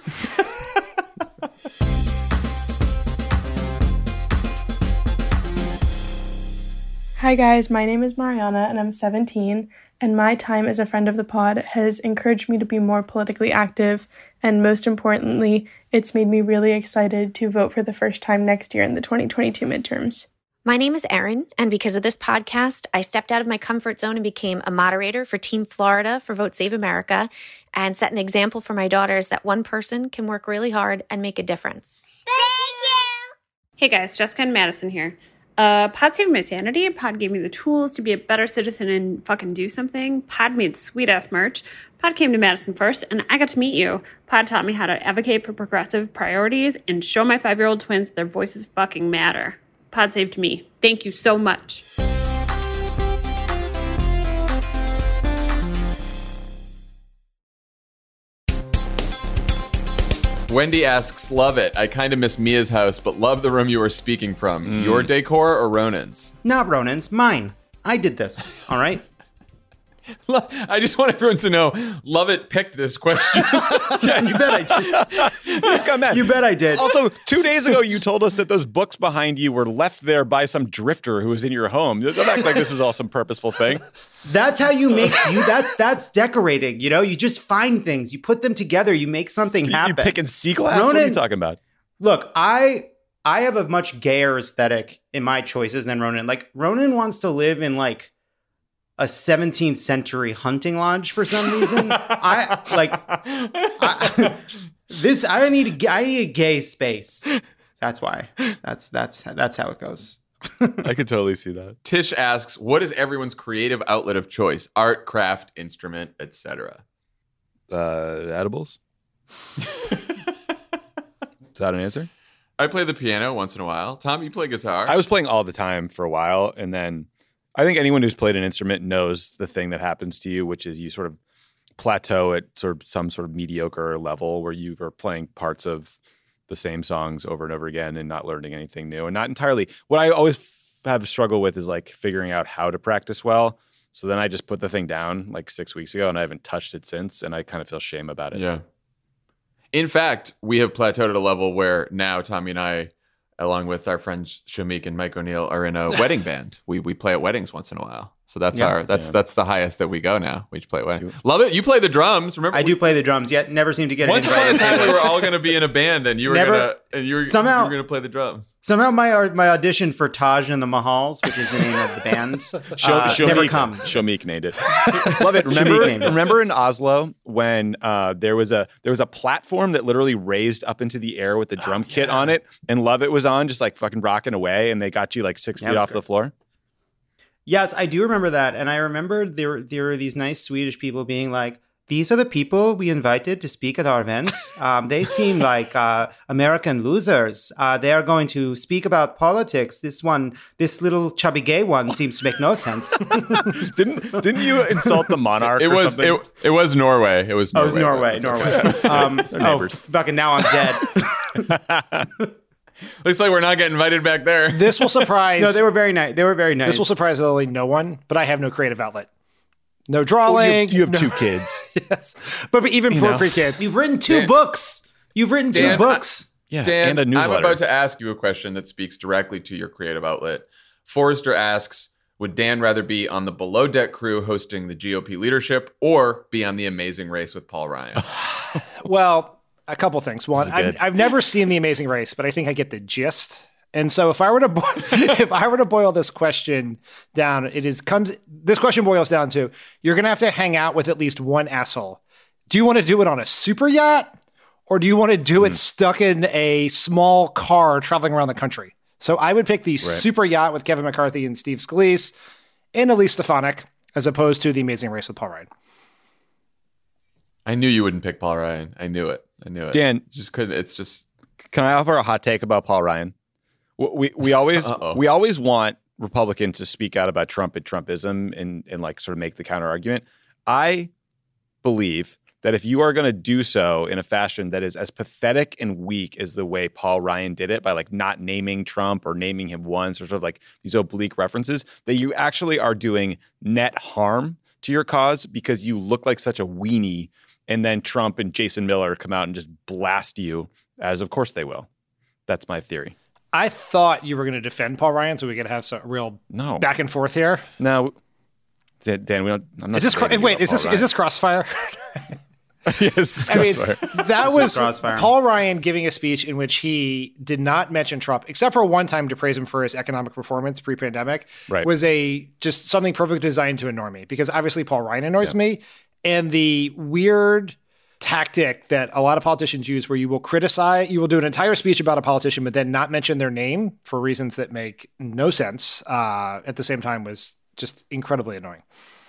Hi guys, my name is Mariana and I'm 17, and my time as a friend of the pod has encouraged me to be more politically active, and most importantly, it's made me really excited to vote for the first time next year in the 2022 midterms. My name is Erin, and because of this podcast, I stepped out of my comfort zone and became a moderator for Team Florida for Vote Save America, and set an example for my daughters that one person can work really hard and make a difference. Thank you! Hey guys, Jessica and Madison here. Pod saved my sanity. Pod gave me the tools to be a better citizen and fucking do something. Pod made sweet-ass merch. Pod came to Madison first, and I got to meet you. Pod taught me how to advocate for progressive priorities and show my 5-year-old twins their voices fucking matter. Pod saved me. Thank you so much. Wendy asks, love it. I kind of miss Mia's house, but love the room you were speaking from. Your decor or Ronan's? Not Ronan's, mine. I did this, all right? I just want everyone to know, Lovett picked this question. Yeah, you bet I did. You bet I did. Also, 2 days ago, you told us that those books behind you were left there by some drifter who was in your home. Don't act like this was all some purposeful thing. That's how you make that's decorating. You know, you just find things, you put them together, you make something happen. You picking sea glass? What are you talking about? Look, I have a much gayer aesthetic in my choices than Ronan. Like, Ronan wants to live in like a 17th century hunting lodge for some reason. I need a gay space. That's why. That's how it goes. I could totally see that. Tish asks, what is everyone's creative outlet of choice? Art, craft, instrument, etc. Edibles? Is that an answer? I play the piano once in a while. Tom, you play guitar? I was playing all the time for a while, and then I think anyone who's played an instrument knows the thing that happens to you, which is you sort of plateau at sort of some sort of mediocre level where you are playing parts of the same songs over and over again and not learning anything new. And not entirely. What I always have struggled with is like figuring out how to practice well. So then I just put the thing down like 6 weeks ago and I haven't touched it since. And I kind of feel shame about it. Yeah. In fact, we have plateaued at a level where now Tommy and I, along with our friends Shamik and Mike O'Neill, are in a wedding band. We play at weddings once in a while. So that's that's the highest that we go now. We just play at weddings. Love it. You play the drums. Remember? I do play the drums. Yet never seem to get once upon a time we were all going to be in a band, and you were going to play the drums. Somehow my audition for Taj and the Mahals, which is the name of the band, never comes. Shamik named it. Love it. Remember in Oslo when there was a platform that literally raised up into the air with the drum kit on it, and Love It was on, just like fucking rocking away, and they got you like 6 feet off the floor. Yes, I do remember that. And I remember there were these nice Swedish people being like, these are the people we invited to speak at our event. They seem like American losers. They are going to speak about politics. This little chubby gay one seems to make no sense. Didn't you insult the monarch or something? It was Norway. It was Norway. Fucking now I'm dead. Looks like we're not getting invited back there. This will surprise. No, they were very nice. This will surprise literally no one, but I have no creative outlet. No drawing. You have 2 kids. Yes. But even for pre-kids. You've written 2 books. You've written 2 books. Dan, and a newsletter. I'm about to ask you a question that speaks directly to your creative outlet. Forrester asks, would Dan rather be on the Below Deck crew hosting the GOP leadership or be on The Amazing Race with Paul Ryan? Well, a couple things. One, I've never seen The Amazing Race, but I think I get the gist. And so if I were to boil this question down, this question boils down to, you're going to have to hang out with at least one asshole. Do you want to do it on a super yacht, or do you want to do it stuck in a small car traveling around the country? So I would pick the super yacht with Kevin McCarthy and Steve Scalise and Elise Stefanik, as opposed to The Amazing Race with Paul Ryan. I knew you wouldn't pick Paul Ryan. I knew it. Dan, you just couldn't. It's just. Can I offer a hot take about Paul Ryan? We always want Republicans to speak out about Trump and Trumpism and like sort of make the counter argument. I believe that if you are going to do so in a fashion that is as pathetic and weak as the way Paul Ryan did it, by like not naming Trump or naming him once, or sort of like these oblique references, that you actually are doing net harm to your cause because you look like such a weenie. And then Trump and Jason Miller come out and just blast you, as of course they will. That's my theory. I thought you were going to defend Paul Ryan, so we could have some real back and forth here. No, Dan, we don't. I'm not. Is this Crossfire? Yes, that was Paul Ryan giving a speech in which he did not mention Trump, except for one time to praise him for his economic performance pre-pandemic. Right. Was just something perfectly designed to annoy me, because obviously Paul Ryan annoys me. And the weird tactic that a lot of politicians use where you will do an entire speech about a politician, but then not mention their name for reasons that make no sense at the same time was just incredibly annoying.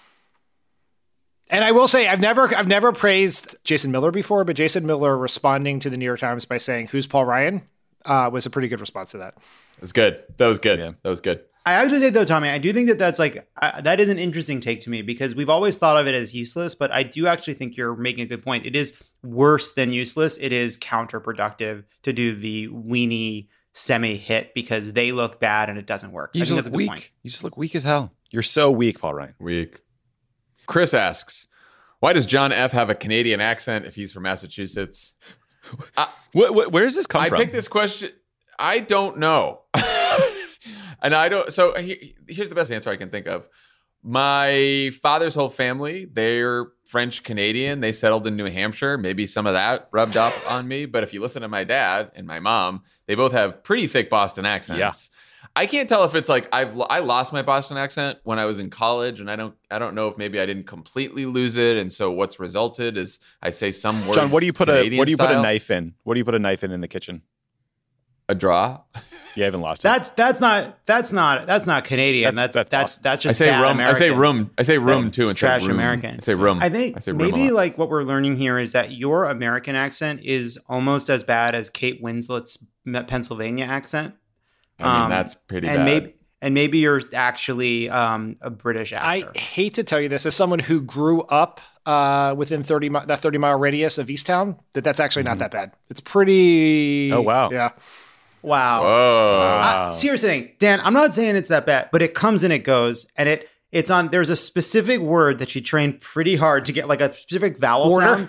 And I will say, I've never praised Jason Miller before, but Jason Miller responding to the New York Times by saying, "Who's Paul Ryan?" Was a pretty good response to that. It was good. That was good. Yeah. That was good. I have to say though, Tommy, I do think that that's that is an interesting take to me because we've always thought of it as useless, but I do actually think you're making a good point. It is worse than useless. It is counterproductive to do the weenie semi-hit because they look bad and it doesn't work. You just look weak. Point. You just look weak as hell. You're so weak, Paul Ryan. Weak. Chris asks, why does John F. have a Canadian accent if he's from Massachusetts? Where does this come from? I picked this question. I don't know. And I don't. So here's the best answer I can think of. My father's whole family, they're French Canadian. They settled in New Hampshire. Maybe some of that rubbed off on me. But if you listen to my dad and my mom, they both have pretty thick Boston accents. Yeah. I can't tell if it's like I lost my Boston accent when I was in college, and I don't know if maybe I didn't completely lose it. And so what's resulted is I say some words. John, what do you put a style. knife in? What do you put a knife in the kitchen? A draw. You haven't lost it. That's not Canadian. That's just I say bad rum. American. I say room too. It's trash American. I say room. I think maybe like what we're learning here is that your American accent is almost as bad as Kate Winslet's Pennsylvania accent. I mean, that's pretty bad. Maybe you're actually a British actor. I hate to tell you this as someone who grew up within that 30-mile radius of Easttown, that's actually not that bad. It's pretty. Oh wow. Yeah. Wow. Whoa. Seriously, Dan, I'm not saying it's that bad, but it comes and it goes, and it's on. There's a specific word that she trained pretty hard to get, like a specific vowel sound.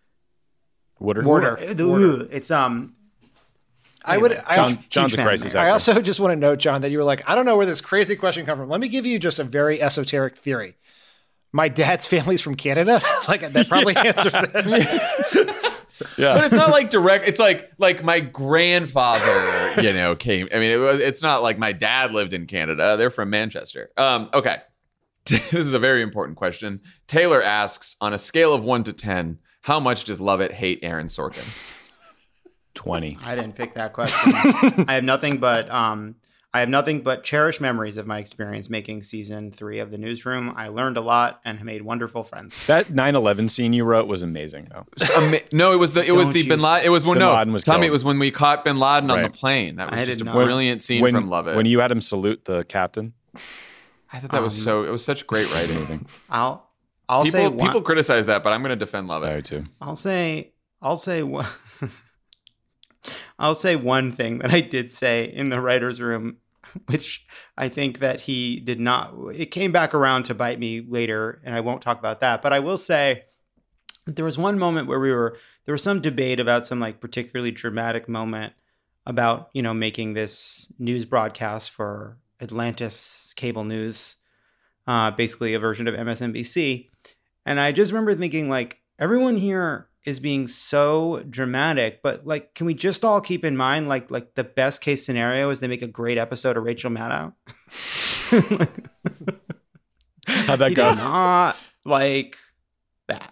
Water. It's John's a crisis actor. I also just want to note, John, that you were like, I don't know where this crazy question comes from. Let me give you just a very esoteric theory. My dad's family's from Canada. Like that probably answers it. Yeah, but it's not like direct. It's like my grandfather, came. I mean, it's not like my dad lived in Canada. They're from Manchester. Okay, this is a very important question. Taylor asks, on a scale of 1 to 10, how much does Lovett hate Aaron Sorkin? 20. I didn't pick that question. I have nothing but cherished memories of my experience making season 3 of The Newsroom. I learned a lot and made wonderful friends. That 9/11 scene you wrote was amazing, though. No, it was the Bin Laden. It was when Bin Laden was Tommy. killed. It was when we caught Bin Laden on Right. the plane. That was just a know. brilliant scene from Lovett. When you had him salute the captain. I thought that was so. It was such great writing. I'll people, say one, people criticize that, but I'm going to defend Lovett. I too. I'll say one. I'll say one thing that I did say in the writer's room, which I think that he did not. It came back around to bite me later, and I won't talk about that. But I will say there was one moment where there was some debate about some like particularly dramatic moment about, making this news broadcast for Atlantis cable news, basically a version of MSNBC. And I just remember thinking, like, everyone here is being so dramatic, but like, can we just all keep in mind, like the best case scenario is they make a great episode of Rachel Maddow? How'd that go? Not like that.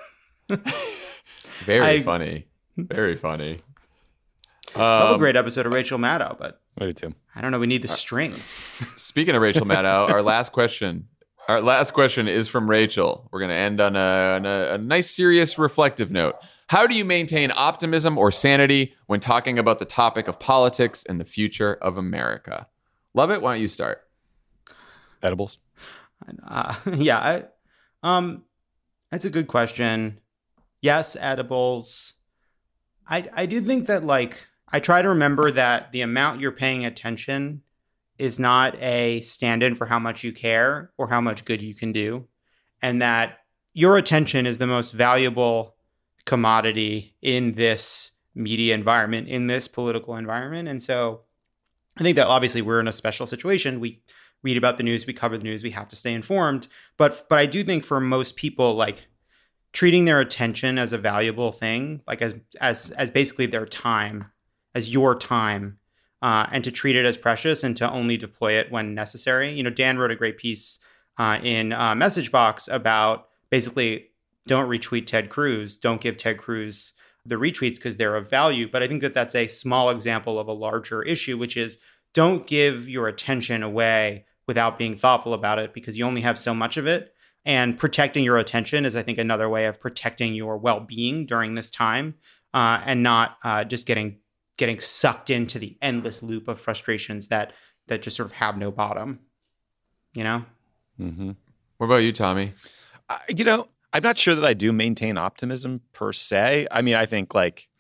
Very funny. Very funny. Love a great episode of Rachel Maddow, but I do too. I don't know. We need the strings. Speaking of Rachel Maddow, our last question is from Rachel. We're going to end on a nice, serious, reflective note. How do you maintain optimism or sanity when talking about the topic of politics and the future of America? Lovett, why don't you start? Edibles. Yeah. That's a good question. Yes, edibles. I do think that, like, I try to remember that the amount you're paying attention is not a stand-in for how much you care or how much good you can do, and that your attention is the most valuable commodity in this media environment, in this political environment. And so I think that obviously we're in a special situation. We read about the news, we cover the news, we have to stay informed. But I do think for most people, like, treating their attention as a valuable thing, like as basically their time, as your time, and to treat it as precious and to only deploy it when necessary. Dan wrote a great piece in Messagebox about basically don't retweet Ted Cruz, don't give Ted Cruz the retweets because they're of value. But I think that that's a small example of a larger issue, which is don't give your attention away without being thoughtful about it, because you only have so much of it. And protecting your attention is, I think, another way of protecting your well-being during this time, and not just getting sucked into the endless loop of frustrations that just sort of have no bottom, you know? Mm-hmm. What about you, Tommy? I'm not sure that I do maintain optimism per se. I mean, I think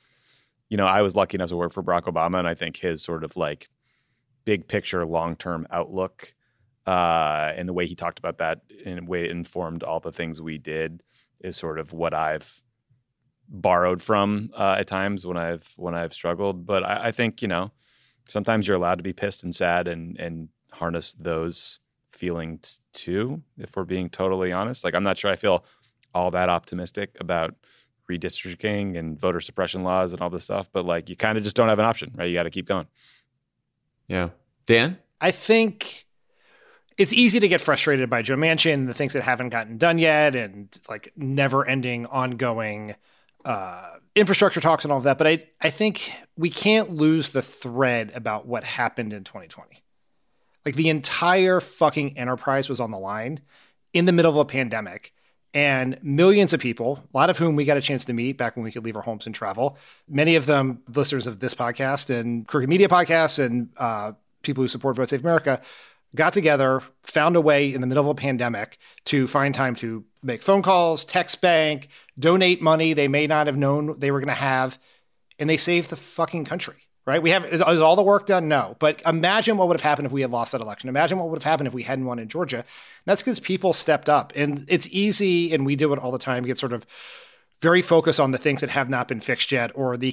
I was lucky enough to work for Barack Obama, and I think his sort of big picture, long-term outlook and the way he talked about that in a way it informed all the things we did is sort of what I've borrowed from at times when I've struggled. But I think, sometimes you're allowed to be pissed and sad and harness those feelings too, if we're being totally honest. I'm not sure I feel all that optimistic about redistricting and voter suppression laws and all this stuff, but you kind of just don't have an option, right? You got to keep going. Yeah. Dan? I think it's easy to get frustrated by Joe Manchin, the things that haven't gotten done yet, and never ending ongoing infrastructure talks and all of that. But I think we can't lose the thread about what happened in 2020. The entire fucking enterprise was on the line in the middle of a pandemic, and millions of people, a lot of whom we got a chance to meet back when we could leave our homes and travel, many of them listeners of this podcast and Crooked Media podcasts and people who support Vote Save America, got together, found a way in the middle of a pandemic to find time to make phone calls, text bank, donate money they may not have known they were going to have, and they saved the fucking country. Right? Is all the work done? No. But imagine what would have happened if we had lost that election. Imagine what would have happened if we hadn't won in Georgia. And that's because people stepped up. And it's easy, and we do it all the time, get sort of very focused on the things that have not been fixed yet, or the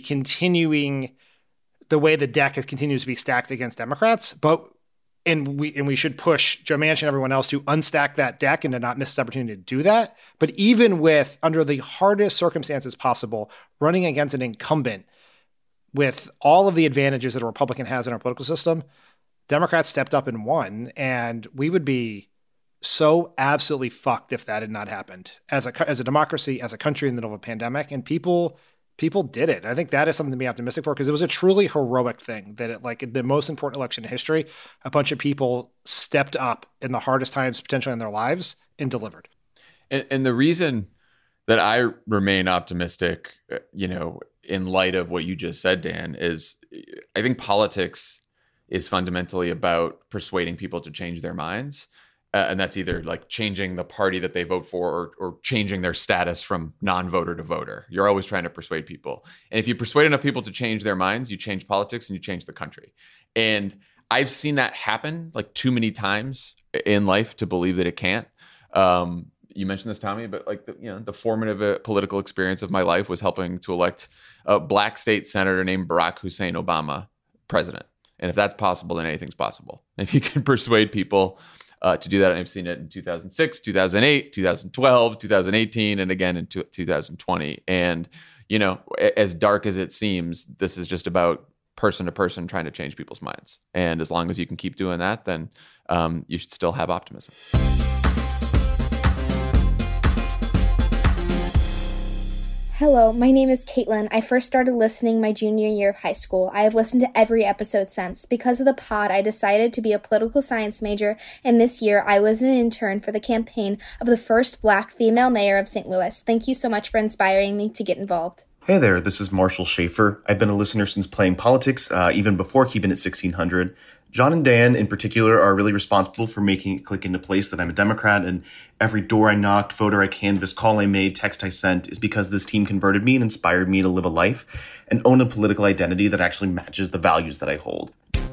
way the deck continues to be stacked against Democrats. And we should push Joe Manchin and everyone else to unstack that deck and to not miss this opportunity to do that. But even with, under the hardest circumstances possible, running against an incumbent with all of the advantages that a Republican has in our political system, Democrats stepped up and won, and we would be so absolutely fucked if that had not happened as a democracy, as a country in the middle of a pandemic. And people did it. I think that is something to be optimistic for, because it was a truly heroic thing that the most important election in history, a bunch of people stepped up in the hardest times potentially in their lives and delivered. And the reason that I remain optimistic, in light of what you just said, Dan, is I think politics is fundamentally about persuading people to change their minds. And that's either changing the party that they vote for or changing their status from non-voter to voter. You're always trying to persuade people. And if you persuade enough people to change their minds, you change politics and you change the country. And I've seen that happen too many times in life to believe that it can't. You mentioned this, Tommy, but the formative political experience of my life was helping to elect a black state senator named Barack Hussein Obama president. And if that's possible, then anything's possible. And if you can persuade people to do that, and I've seen it in 2006, 2008, 2012, 2018, and again in 2020. And, as dark as it seems, this is just about person to person trying to change people's minds. And as long as you can keep doing that, then you should still have optimism. Hello, my name is Caitlin. I first started listening my junior year of high school. I have listened to every episode since. Because of the pod, I decided to be a political science major, and this year I was an intern for the campaign of the first Black female mayor of St. Louis. Thank you so much for inspiring me to get involved. Hey there, this is Marshall Schaefer. I've been a listener since playing politics, even before keeping it 1600. John and Dan, in particular, are really responsible for making it click into place that I'm a Democrat, and every door I knocked, voter I canvassed, call I made, text I sent is because this team converted me and inspired me to live a life and own a political identity that actually matches the values that I hold.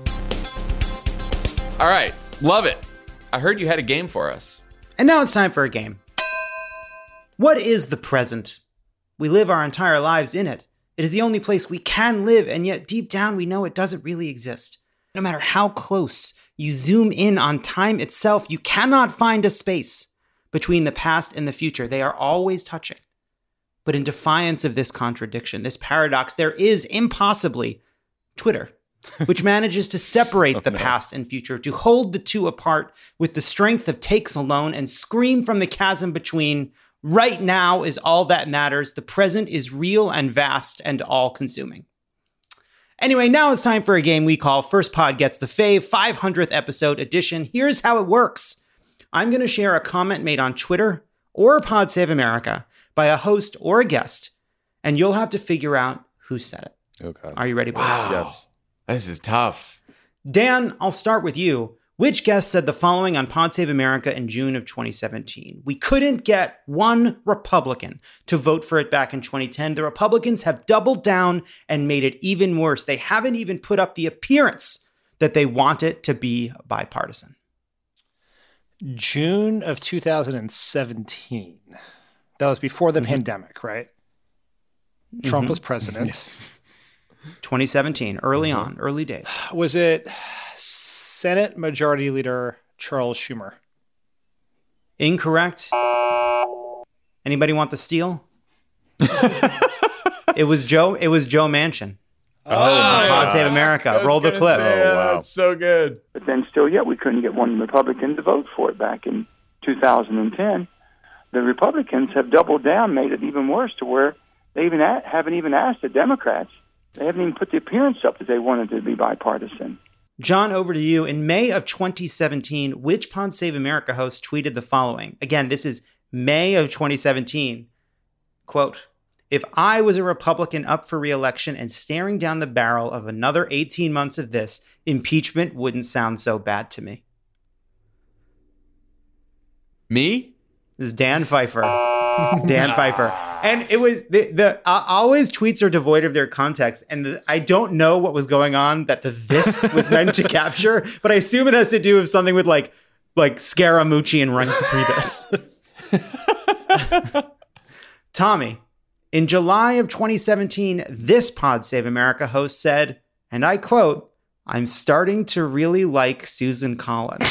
All right, love it. I heard you had a game for us. And now it's time for a game. What is the present? We live our entire lives in it. It is the only place we can live, and yet deep down we know it doesn't really exist. No matter how close you zoom in on time itself, you cannot find a space between the past and the future. They are always touching. But in defiance of this contradiction, this paradox, there is impossibly Twitter, which manages to separate the past and future, to hold the two apart with the strength of takes alone and scream from the chasm between, Right now is all that matters. The present is real and vast and all-consuming. Anyway, now it's time for a game we call First Pod Gets the Fave 500th episode edition. Here's how it works. I'm going to share a comment made on Twitter or Pod Save America by a host or a guest, and you'll have to figure out who said it. Okay. Are you ready, boys? Wow. Yes. This is tough. Dan, I'll start with you. Which guest said the following on Pod Save America in June of 2017? We couldn't get one Republican to vote for it back in 2010. The Republicans have doubled down and made it even worse. They haven't even put up the appearance that they want it to be bipartisan. June of 2017. That was before the pandemic, right? Trump was president. Yes. 2017, early on, early days. Was it Senate Majority Leader Charles Schumer? Incorrect. Anybody want the steal? It was Joe Manchin. Pod Save America. Roll the clip. Wow. That's so good. But then still yet we couldn't get one Republican to vote for it back in 2010. The Republicans have doubled down, made it even worse to where they even haven't even asked the Democrats. They haven't even put the appearance up that they wanted it to be bipartisan. John, over to you. In May of 2017, which Pod Save America host tweeted the following? Again, this is May of 2017. Quote, "If I was a Republican up for re-election and staring down the barrel of another 18 months of this, impeachment wouldn't sound so bad to me." Me? This is Dan Pfeiffer. Dan Pfeiffer. And it was always tweets are devoid of their context. And I don't know what was going on that this was meant to capture, but I assume it has to do with something with like Scaramucci and Reince Priebus. Tommy, in July of 2017, this Pod Save America host said, and I quote, "I'm starting to really like Susan Collins."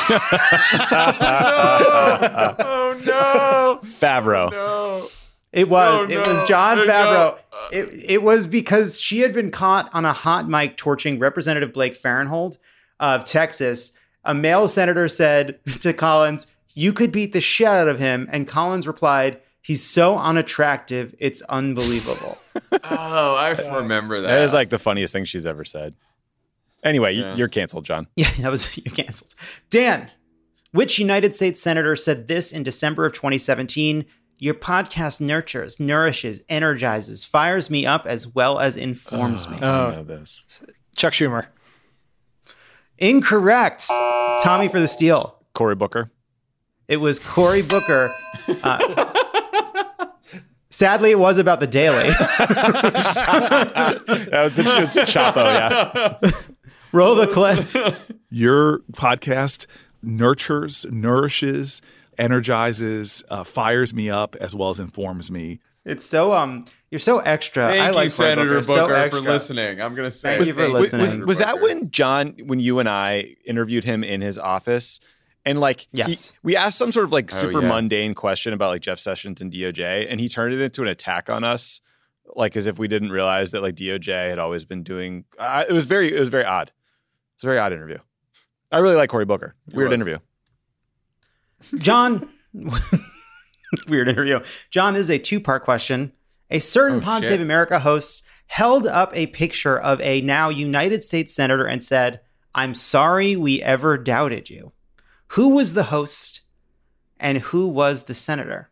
Oh no. Favreau. No. It was John Favreau. No. It was because she had been caught on a hot mic torching Representative Blake Farenthold of Texas. A male senator said to Collins, "You could beat the shit out of him." And Collins replied, "He's so unattractive, it's unbelievable." Oh, I remember that. That is like the funniest thing she's ever said. Anyway, you're canceled, John. Yeah, you're canceled. Dan, which United States senator said this in December of 2017? "Your podcast nurtures, nourishes, energizes, fires me up as well as informs me." I know this. Chuck Schumer. Incorrect. Tommy for the steal. Cory Booker. It was Cory Booker. Sadly, it was about the Daily. That was Chapo, yeah. Roll the clip. Your podcast nurtures, nourishes, energizes, fires me up as well as informs me. It's so you're so extra. Thank I like you, Senator Booker, Booker, so for listening. I'm going to say Thank you for listening. Was that when you and I interviewed him in his office? And yes. we asked some sort of super mundane question about Jeff Sessions and DOJ, and he turned it into an attack on us, as if we didn't realize that DOJ had always been doing. It was very odd. It was a very odd interview. I really like Cory Booker. Weird interview. John, weird interview. John, this is a two-part question. A certain Pod Save America host held up a picture of a now United States senator and said, "I'm sorry we ever doubted you." Who was the host and who was the senator?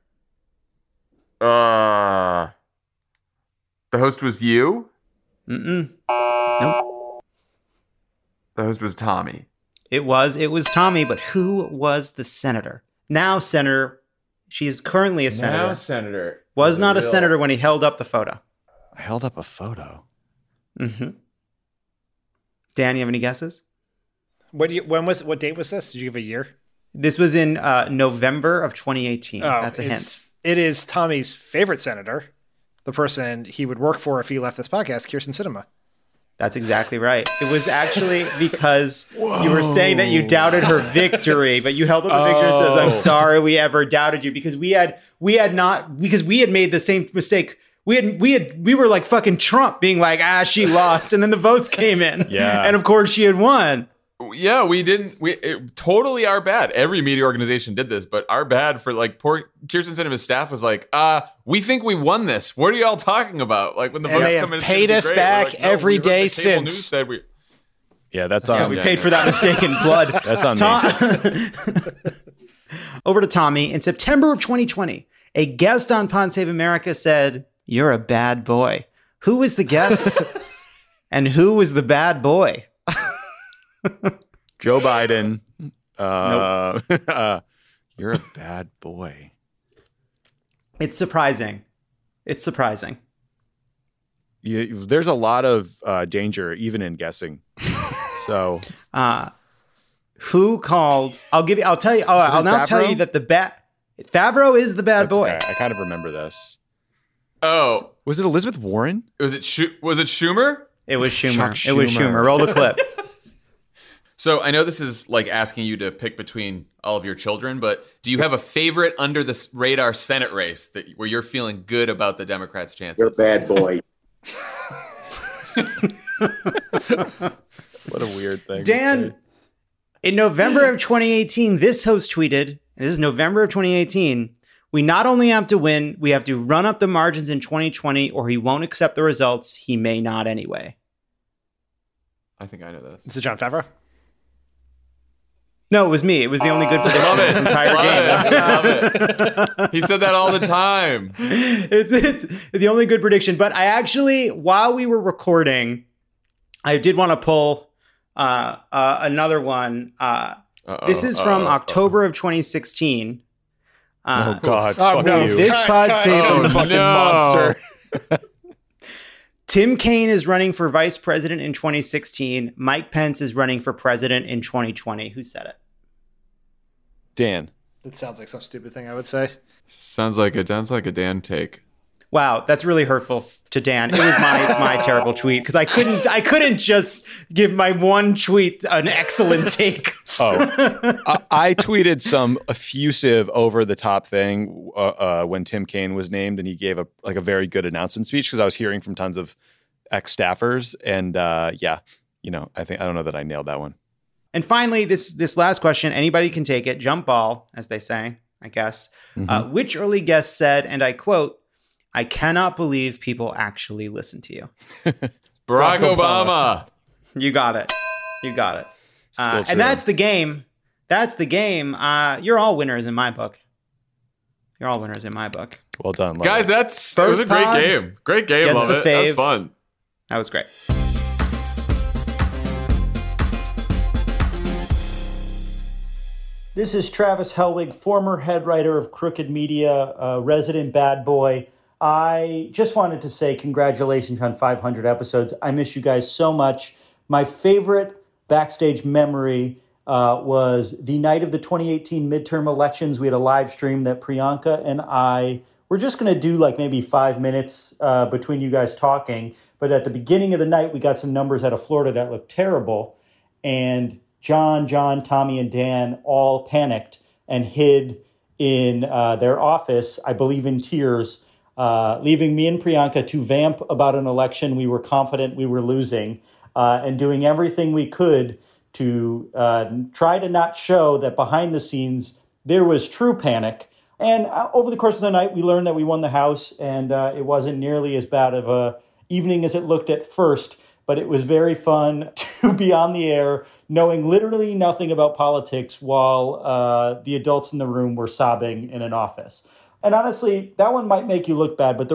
The host was you? Nope. The host was Tommy. It was Tommy, but who was the senator? Now senator. She is currently a senator. Now senator. Was not a senator when he held up the photo. I held up a photo. Mm-hmm. Dan, you have any guesses? What date was this? Did you give a year? This was in November of 2018. That's a hint. It is Tommy's favorite senator, the person he would work for if he left this podcast, Kyrsten Sinema. That's exactly right. It was actually because you were saying that you doubted her victory, but you held up the picture and says, "I'm sorry we ever doubted you," because we had made the same mistake. We were like fucking Trump being like, she lost, and then the votes came in. Yeah. And of course she had won. Yeah, we didn't. Totally our bad. Every media organization did this, but our bad for like poor Kirsten Sinema's staff was like, we think we won this. What are y'all talking about? Like when the votes come in, paid us back every day since. Yeah, that's on. Yeah, we paid for that mistaken blood. That's on me. Over to Tommy. In September of 2020, a guest on Pod Save America said, "You're a bad boy." Who was the guest? And who was the bad boy? Joe Biden. Nope. You're a bad boy. It's surprising. It's surprising. There's a lot of danger even in guessing. So, who called? I'll tell you. Oh, I'll now tell you that Favreau is the bad boy. Okay. I kind of remember this. Oh, was it Elizabeth Warren? Was it Schumer? It was Schumer. Chuck Schumer. It was Schumer. Roll the clip. So I know this is like asking you to pick between all of your children, but do you have a favorite under the radar Senate race where you're feeling good about the Democrats' chances? You're a bad boy. What a weird thing. Dan, in November of 2018, this host tweeted, and this is November of 2018, "We not only have to win, we have to run up the margins in 2020 or he won't accept the results. He may not anyway." I think I know this. Is it Jon Favreau? No, it was me. It was the only good prediction Love of it. this entire Love game. it. He said that all the time. It's the only good prediction. But I actually, while we were recording, I did want to pull another one. This is from October of 2016. Oh God! Fuck you! This Pod Save fucking monster. Tim Kaine is running for vice president in 2016. Mike Pence is running for president in 2020. Who said it? Dan. That sounds like some stupid thing I would say. Sounds like a Dan take. Wow, that's really hurtful to Dan. It was my terrible tweet because I couldn't just give my one tweet an excellent take. I tweeted some effusive, over the top thing when Tim Kaine was named, and he gave a very good announcement speech because I was hearing from tons of ex staffers, and I don't know that I nailed that one. And finally, this last question, anybody can take it. Jump ball, as they say, I guess. Mm-hmm. Which early guest said, and I quote, "I cannot believe people actually listen to you." Barack Obama. You got it. Still and that's the game. You're all winners in my book. Well done, guys. That was a great game. Great game. Love it. That was fun. That was great. This is Travis Helwig, former head writer of Crooked Media, resident bad boy. I just wanted to say congratulations on 500 episodes. I miss you guys so much. My favorite backstage memory was the night of the 2018 midterm elections. We had a live stream that Priyanka and I were just going to do like maybe 5 minutes between you guys talking. But at the beginning of the night, we got some numbers out of Florida that looked terrible. And John, Tommy, and Dan all panicked and hid in their office, I believe in tears, leaving me and Priyanka to vamp about an election we were confident we were losing, and doing everything we could to try to not show that behind the scenes there was true panic. And over the course of the night, we learned that we won the House, and it wasn't nearly as bad of a evening as it looked at first, but it was very fun to be on the air knowing literally nothing about politics while the adults in the room were sobbing in an office. And honestly, that one might make you look bad, but the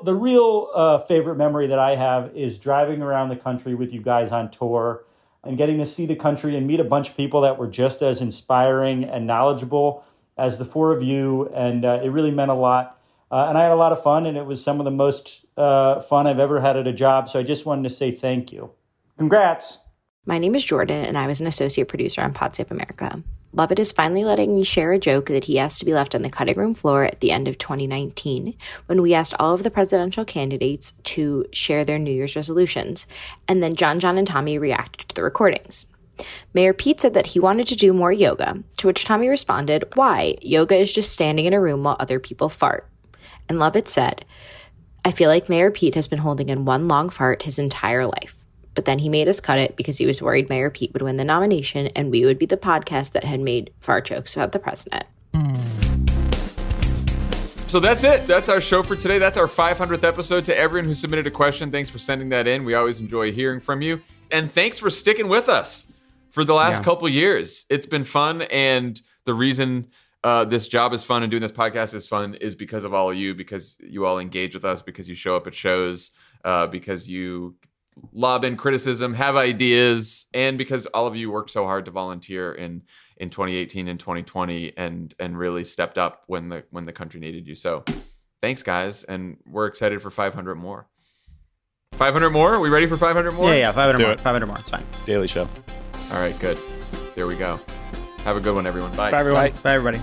real favorite memory that I have is driving around the country with you guys on tour and getting to see the country and meet a bunch of people that were just as inspiring and knowledgeable as the four of you. And it really meant a lot. And I had a lot of fun, and it was some of the most fun I've ever had at a job. So I just wanted to say thank you. Congrats. My name is Jordan, and I was an associate producer on Pod Save America. Lovett is finally letting me share a joke that he asked to be left on the cutting room floor at the end of 2019 when we asked all of the presidential candidates to share their New Year's resolutions. And then John, and Tommy reacted to the recordings. Mayor Pete said that he wanted to do more yoga, to which Tommy responded, "Why? Yoga is just standing in a room while other people fart." And Lovett said, "I feel like Mayor Pete has been holding in one long fart his entire life. But then he made us cut it because he was worried Mayor Pete would win the nomination and we would be the podcast that had made fart jokes about the president. So that's it. That's our show for today. That's our 500th episode. To everyone who submitted a question, thanks for sending that in. We always enjoy hearing from you. And thanks for sticking with us for the last couple years. It's been fun. And the reason this job is fun and doing this podcast is fun is because of all of you, because you all engage with us, because you show up at shows, because you lob in criticism, have ideas, and because all of you work so hard to volunteer in 2018 and 2020 and really stepped up when the country needed you. So thanks, guys. And we're excited for 500 more. 500 more? Are we ready for 500 more? Yeah, 500 more. it. 500 more. It's fine. Daily Show. All right, good. There we go. Have a good one, everyone. Bye. Bye, everyone. Bye, everybody.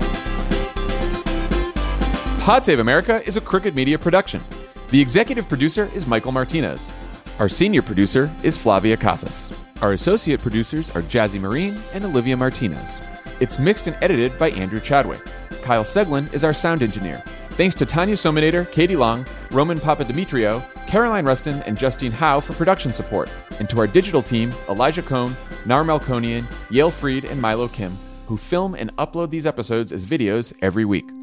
Pod Save America is a Crooked Media production. The executive producer is Michael Martinez. Our senior producer is Flavia Casas. Our associate producers are Jazzy Marine and Olivia Martinez. It's mixed and edited by Andrew Chadwick. Kyle Seglin is our sound engineer. Thanks to Tanya Sominator, Katie Long, Roman Papadimitriou, Caroline Rustin, and Justine Howe for production support. And to our digital team, Elijah Cohn, Nar Melkonian, Yale Freed, and Milo Kim, who film and upload these episodes as videos every week.